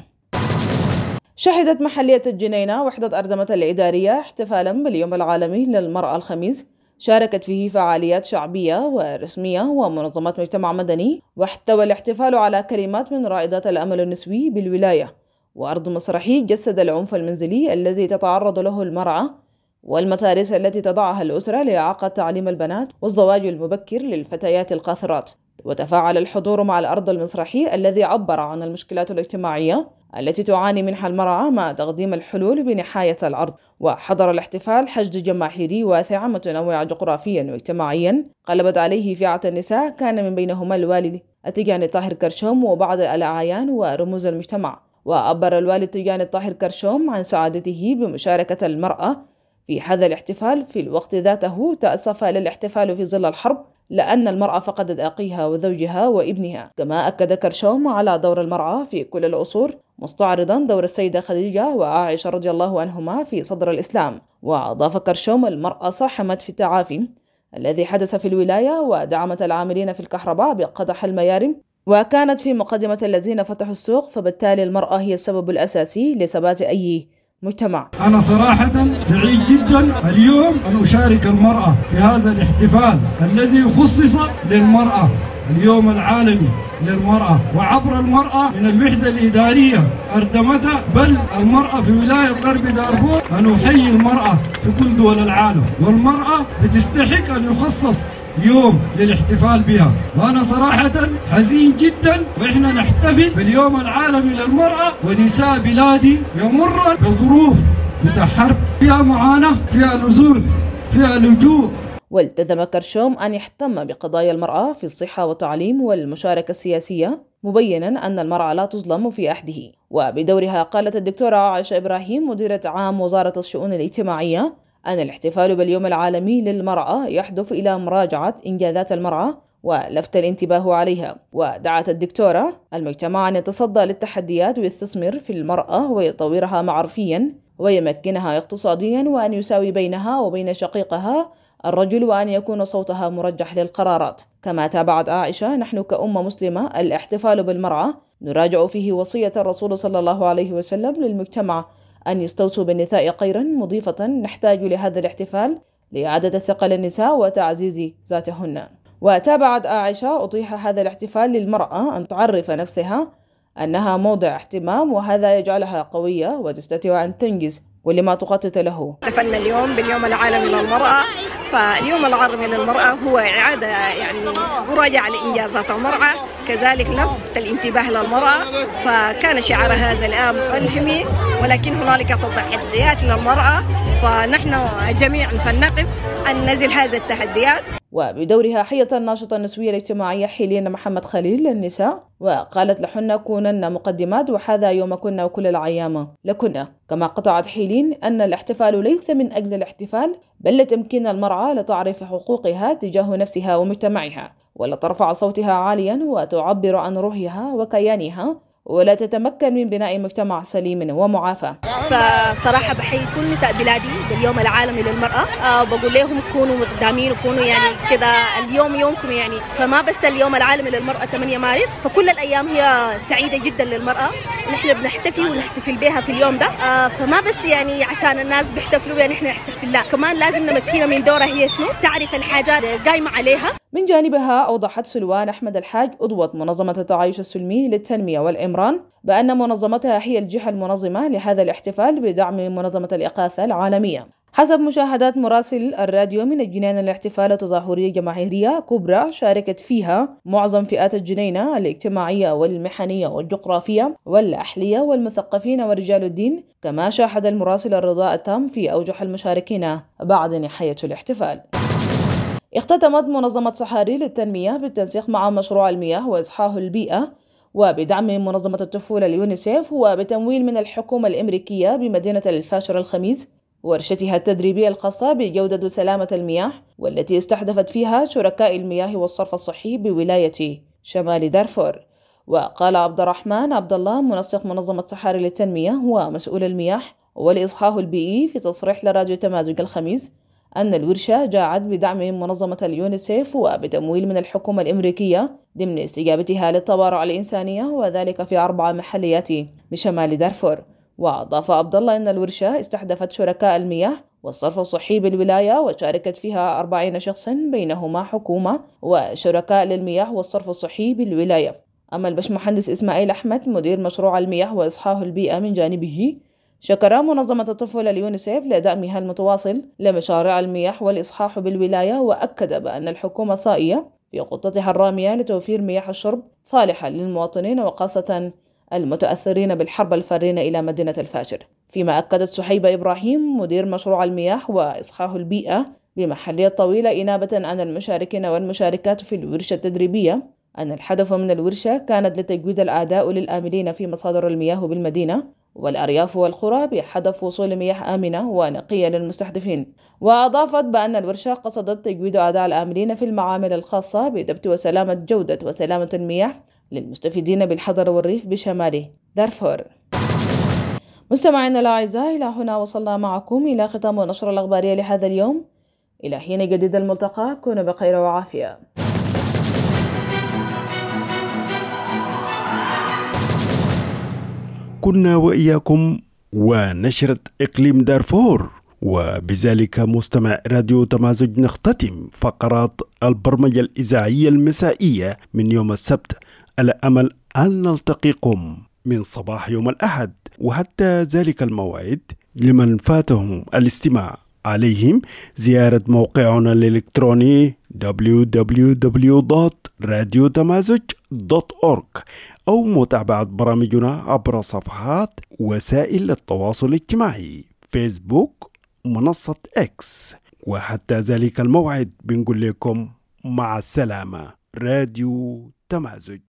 شهدت محلية الجنينة وحدة أردمة الإدارية احتفالا باليوم العالمي للمرأة الخميس، شاركت فيه فعاليات شعبية ورسمية ومنظمات مجتمع مدني، واحتوى الاحتفال على كلمات من رائدات الأمل النسوي بالولاية، وعرض مسرحي جسد العنف المنزلي الذي تتعرض له المرأة، والمتارس التي تضعها الأسرة لإعاقة تعليم البنات والزواج المبكر للفتيات القاثرات. وتفاعل الحضور مع العرض المسرحي الذي عبر عن المشكلات الاجتماعية التي تعاني منها المرأة مع تقديم الحلول بنهاية العرض. وحضر الاحتفال حشد جماهيري واسع متنوع جغرافيا واجتماعيا قلبت عليه فئة النساء، كان من بينهما الوالد التجاني طاهر كرشوم وبعض الأعيان ورموز المجتمع. وعبر الوالد تجاني طاهر كرشوم عن سعادته بمشاركة المرأة في هذا الاحتفال في الوقت ذاته تأسف للاحتفال في ظل الحرب لأن المرأة فقدت أخيها وزوجها وابنها. كما أكد كرشوم على دور المرأة في كل العصور، مستعرضا دور السيدة خديجة وعائشة رضي الله عنهما في صدر الإسلام. وأضاف كرشوم: المرأة ساهمت في التعافي الذي حدث في الولاية، ودعمت العاملين في الكهرباء بقدح الميارم، وكانت في مقدمة الذين فتحوا السوق، فبالتالي المرأة هي السبب الأساسي لثبات أي مجتمع. أنا صراحة سعيد جدا اليوم أن أشارك المرأة في هذا الاحتفال الذي خصص للمرأة، اليوم العالمي للمرأة، وعبر المرأة من الوحدة الإدارية أردمتها، بل المرأة في ولاية غرب دارفور، أن أحيي المرأة في كل دول العالم، والمرأة بتستحق أن يخصص يوم للاحتفال بها. وأنا صراحة حزين جدا وإحنا نحتفل باليوم العالمي للمرأة ونساء بلادي يمر بظروف بتاع حرب، فيها معاناة، فيها نزوح، فيها لجوء. والتزم كرشوم أن يهتم بقضايا المرأة في الصحة والتعليم والمشاركة السياسية، مبينا أن المرأة لا تظلم في أحده. وبدورها قالت الدكتورة عائشة إبراهيم مديرة عام وزارة الشؤون الاجتماعية أن الاحتفال باليوم العالمي للمرأة يهدف إلى مراجعة إنجازات المرأة ولفت الانتباه عليها. ودعت الدكتورة المجتمع أن يتصدى للتحديات ويستثمر في المرأة ويطورها معرفيا ويمكنها اقتصاديا، وأن يساوي بينها وبين شقيقها الرجل، وأن يكون صوتها مرجح للقرارات. كما تابعت عائشة: نحن كأمة مسلمة الاحتفال بالمرأة نراجع فيه وصية الرسول صلى الله عليه وسلم للمجتمع أن يستوصوا بالنساء خيرا، مضيفة: نحتاج لهذا الاحتفال لإعادة الثقة للنساء وتعزيز ذاتهن. وتابعت عائشة: أطيح هذا الاحتفال للمرأة أن تعرف نفسها أنها موضع اهتمام، وهذا يجعلها قوية وتستطيع أن تنجز كل ما تخطط له. احتفلنا اليوم باليوم العالمي للمرأة، فاليوم العالمي للمرأة هو إعادة مراجعة لإنجازات المرأة، كذلك لفت الانتباه للمرأة، فكان شعار هذا العام ألهمي، ولكن هنالك تحديات للمرأة، فنحن جميعا فلنقف أن نزل هذه التحديات. وبدورها حيت الناشطة النسوية الاجتماعية حيلين محمد خليل للنساء، وقالت: لحن كونن مقدمات، وهذا يومكن وكل الأيام لكن. كما قطعت حيلين أن الاحتفال ليس من أجل الاحتفال، بل لتمكين المرأة لتعرف حقوقها تجاه نفسها ومجتمعها، ولا ترفع صوتها عاليا وتعبر عن روحها وكيانها، ولا تتمكن من بناء مجتمع سليم ومعافى. فصراحة بحيي كل نساء بلادي باليوم العالمي للمرأة، بقول لهم كونوا مقدامين وكونوا يعني كده اليوم يومكم يعني، فما بس اليوم العالمي للمرأة 8 مارس، فكل الأيام هي سعيدة جدا للمرأة، ونحن بنحتفي ونحتفل بها في اليوم ده، فما بس يعني عشان الناس بيحتفلوا بها نحن نحتفل، لا كمان لازم نمكنها من دورها هي شنو، تعرف الحاجات قايمة عليها. من جانبها أوضحت سلوان أحمد الحاج عضوة منظمة التعايش السلمي للتنمية والإمران بأن منظمتها هي الجهة المنظمة لهذا الاحتفال بدعم منظمة الإغاثة العالمية. حسب مشاهدات مراسل الراديو من الجنينة، الاحتفال تظاهرية جماهيرية كبرى شاركت فيها معظم فئات الجنينة الاجتماعية والمحنية والجغرافية والأحلية والمثقفين ورجال الدين. كما شاهد المراسل الرضاء التام في أوجه المشاركين بعد نهاية الاحتفال. اختتمت منظمة صحاري للتنمية بالتنسيق مع مشروع المياه وإصحاح البيئة وبدعم منظمة الطفولة اليونيسيف وبتمويل من الحكومة الأمريكية بمدينة الفاشر الخميس ورشتها التدريبية الخاصة بجودة وسلامة المياه، والتي استهدفت فيها شركاء المياه والصرف الصحي بولاية شمال دارفور. وقال عبد الرحمن عبد الله منسق منظمة صحاري للتنمية ومسؤول المياه والإصحاح البيئي في تصريح لراديو تمازج الخميس أن الورشة جاءت بدعم منظمة اليونيسيف وبتمويل من الحكومة الأمريكية ضمن استجابتها للطوارئ الإنسانية، وذلك في 4 محليات بشمال دارفور. وأضاف عبد الله أن الورشة استهدفت شركاء المياه والصرف الصحي بالولاية، وشاركت فيها 40 شخصا بينهما حكومة وشركاء للمياه والصرف الصحي بالولاية. أما البشمهندس إسماعيل أحمد مدير مشروع المياه وإصحاح البيئة من جانبه شكر منظمة الطفولة اليونيسيف لدعمها المتواصل لمشاريع المياه والإصحاح بالولاية، وأكد بأن الحكومة صائية في خطتها الرامية لتوفير مياه الشرب صالحة للمواطنين وخاصة المتأثرين بالحرب الفارين إلى مدينة الفاشر. فيما أكدت سحيبة إبراهيم مدير مشروع المياه وإصحاح البيئة بمحلية طويلة إنابة عن المشاركين والمشاركات في الورشة التدريبية أن الهدف من الورشة كانت لتجويد الأداء للآملين في مصادر المياه بالمدينة والأرياف والقرى بهدف وصول مياه آمنة ونقية للمستهدفين. وأضافت بأن الورشة قصدت تجويد أداء الآملين في المعامل الخاصة بضبط وسلامة جودة وسلامة المياه للمستفيدين بالحضر والريف بشمال دارفور. مستمعينا الأعزاء، إلى هنا وصلنا معكم إلى ختام نشر الأخبارية لهذا اليوم. إلى حين جديد الملتقى، كونوا بخير وعافية. كنا وإياكم ونشرة إقليم دارفور، وبذلك مستمع راديو تمازج نختتم فقرات البرمجة الإذاعية المسائية من يوم السبت، على أمل أن نلتقيكم من صباح يوم الأحد. وحتى ذلك الموعد لمن فاتهم الاستماع عليهم زيارة موقعنا الإلكتروني www.radiotamazoj.org أو متابعة برامجنا عبر صفحات وسائل التواصل الاجتماعي فيسبوك، منصة إكس. وحتى ذلك الموعد بنقول لكم مع السلامة. راديو تمازج.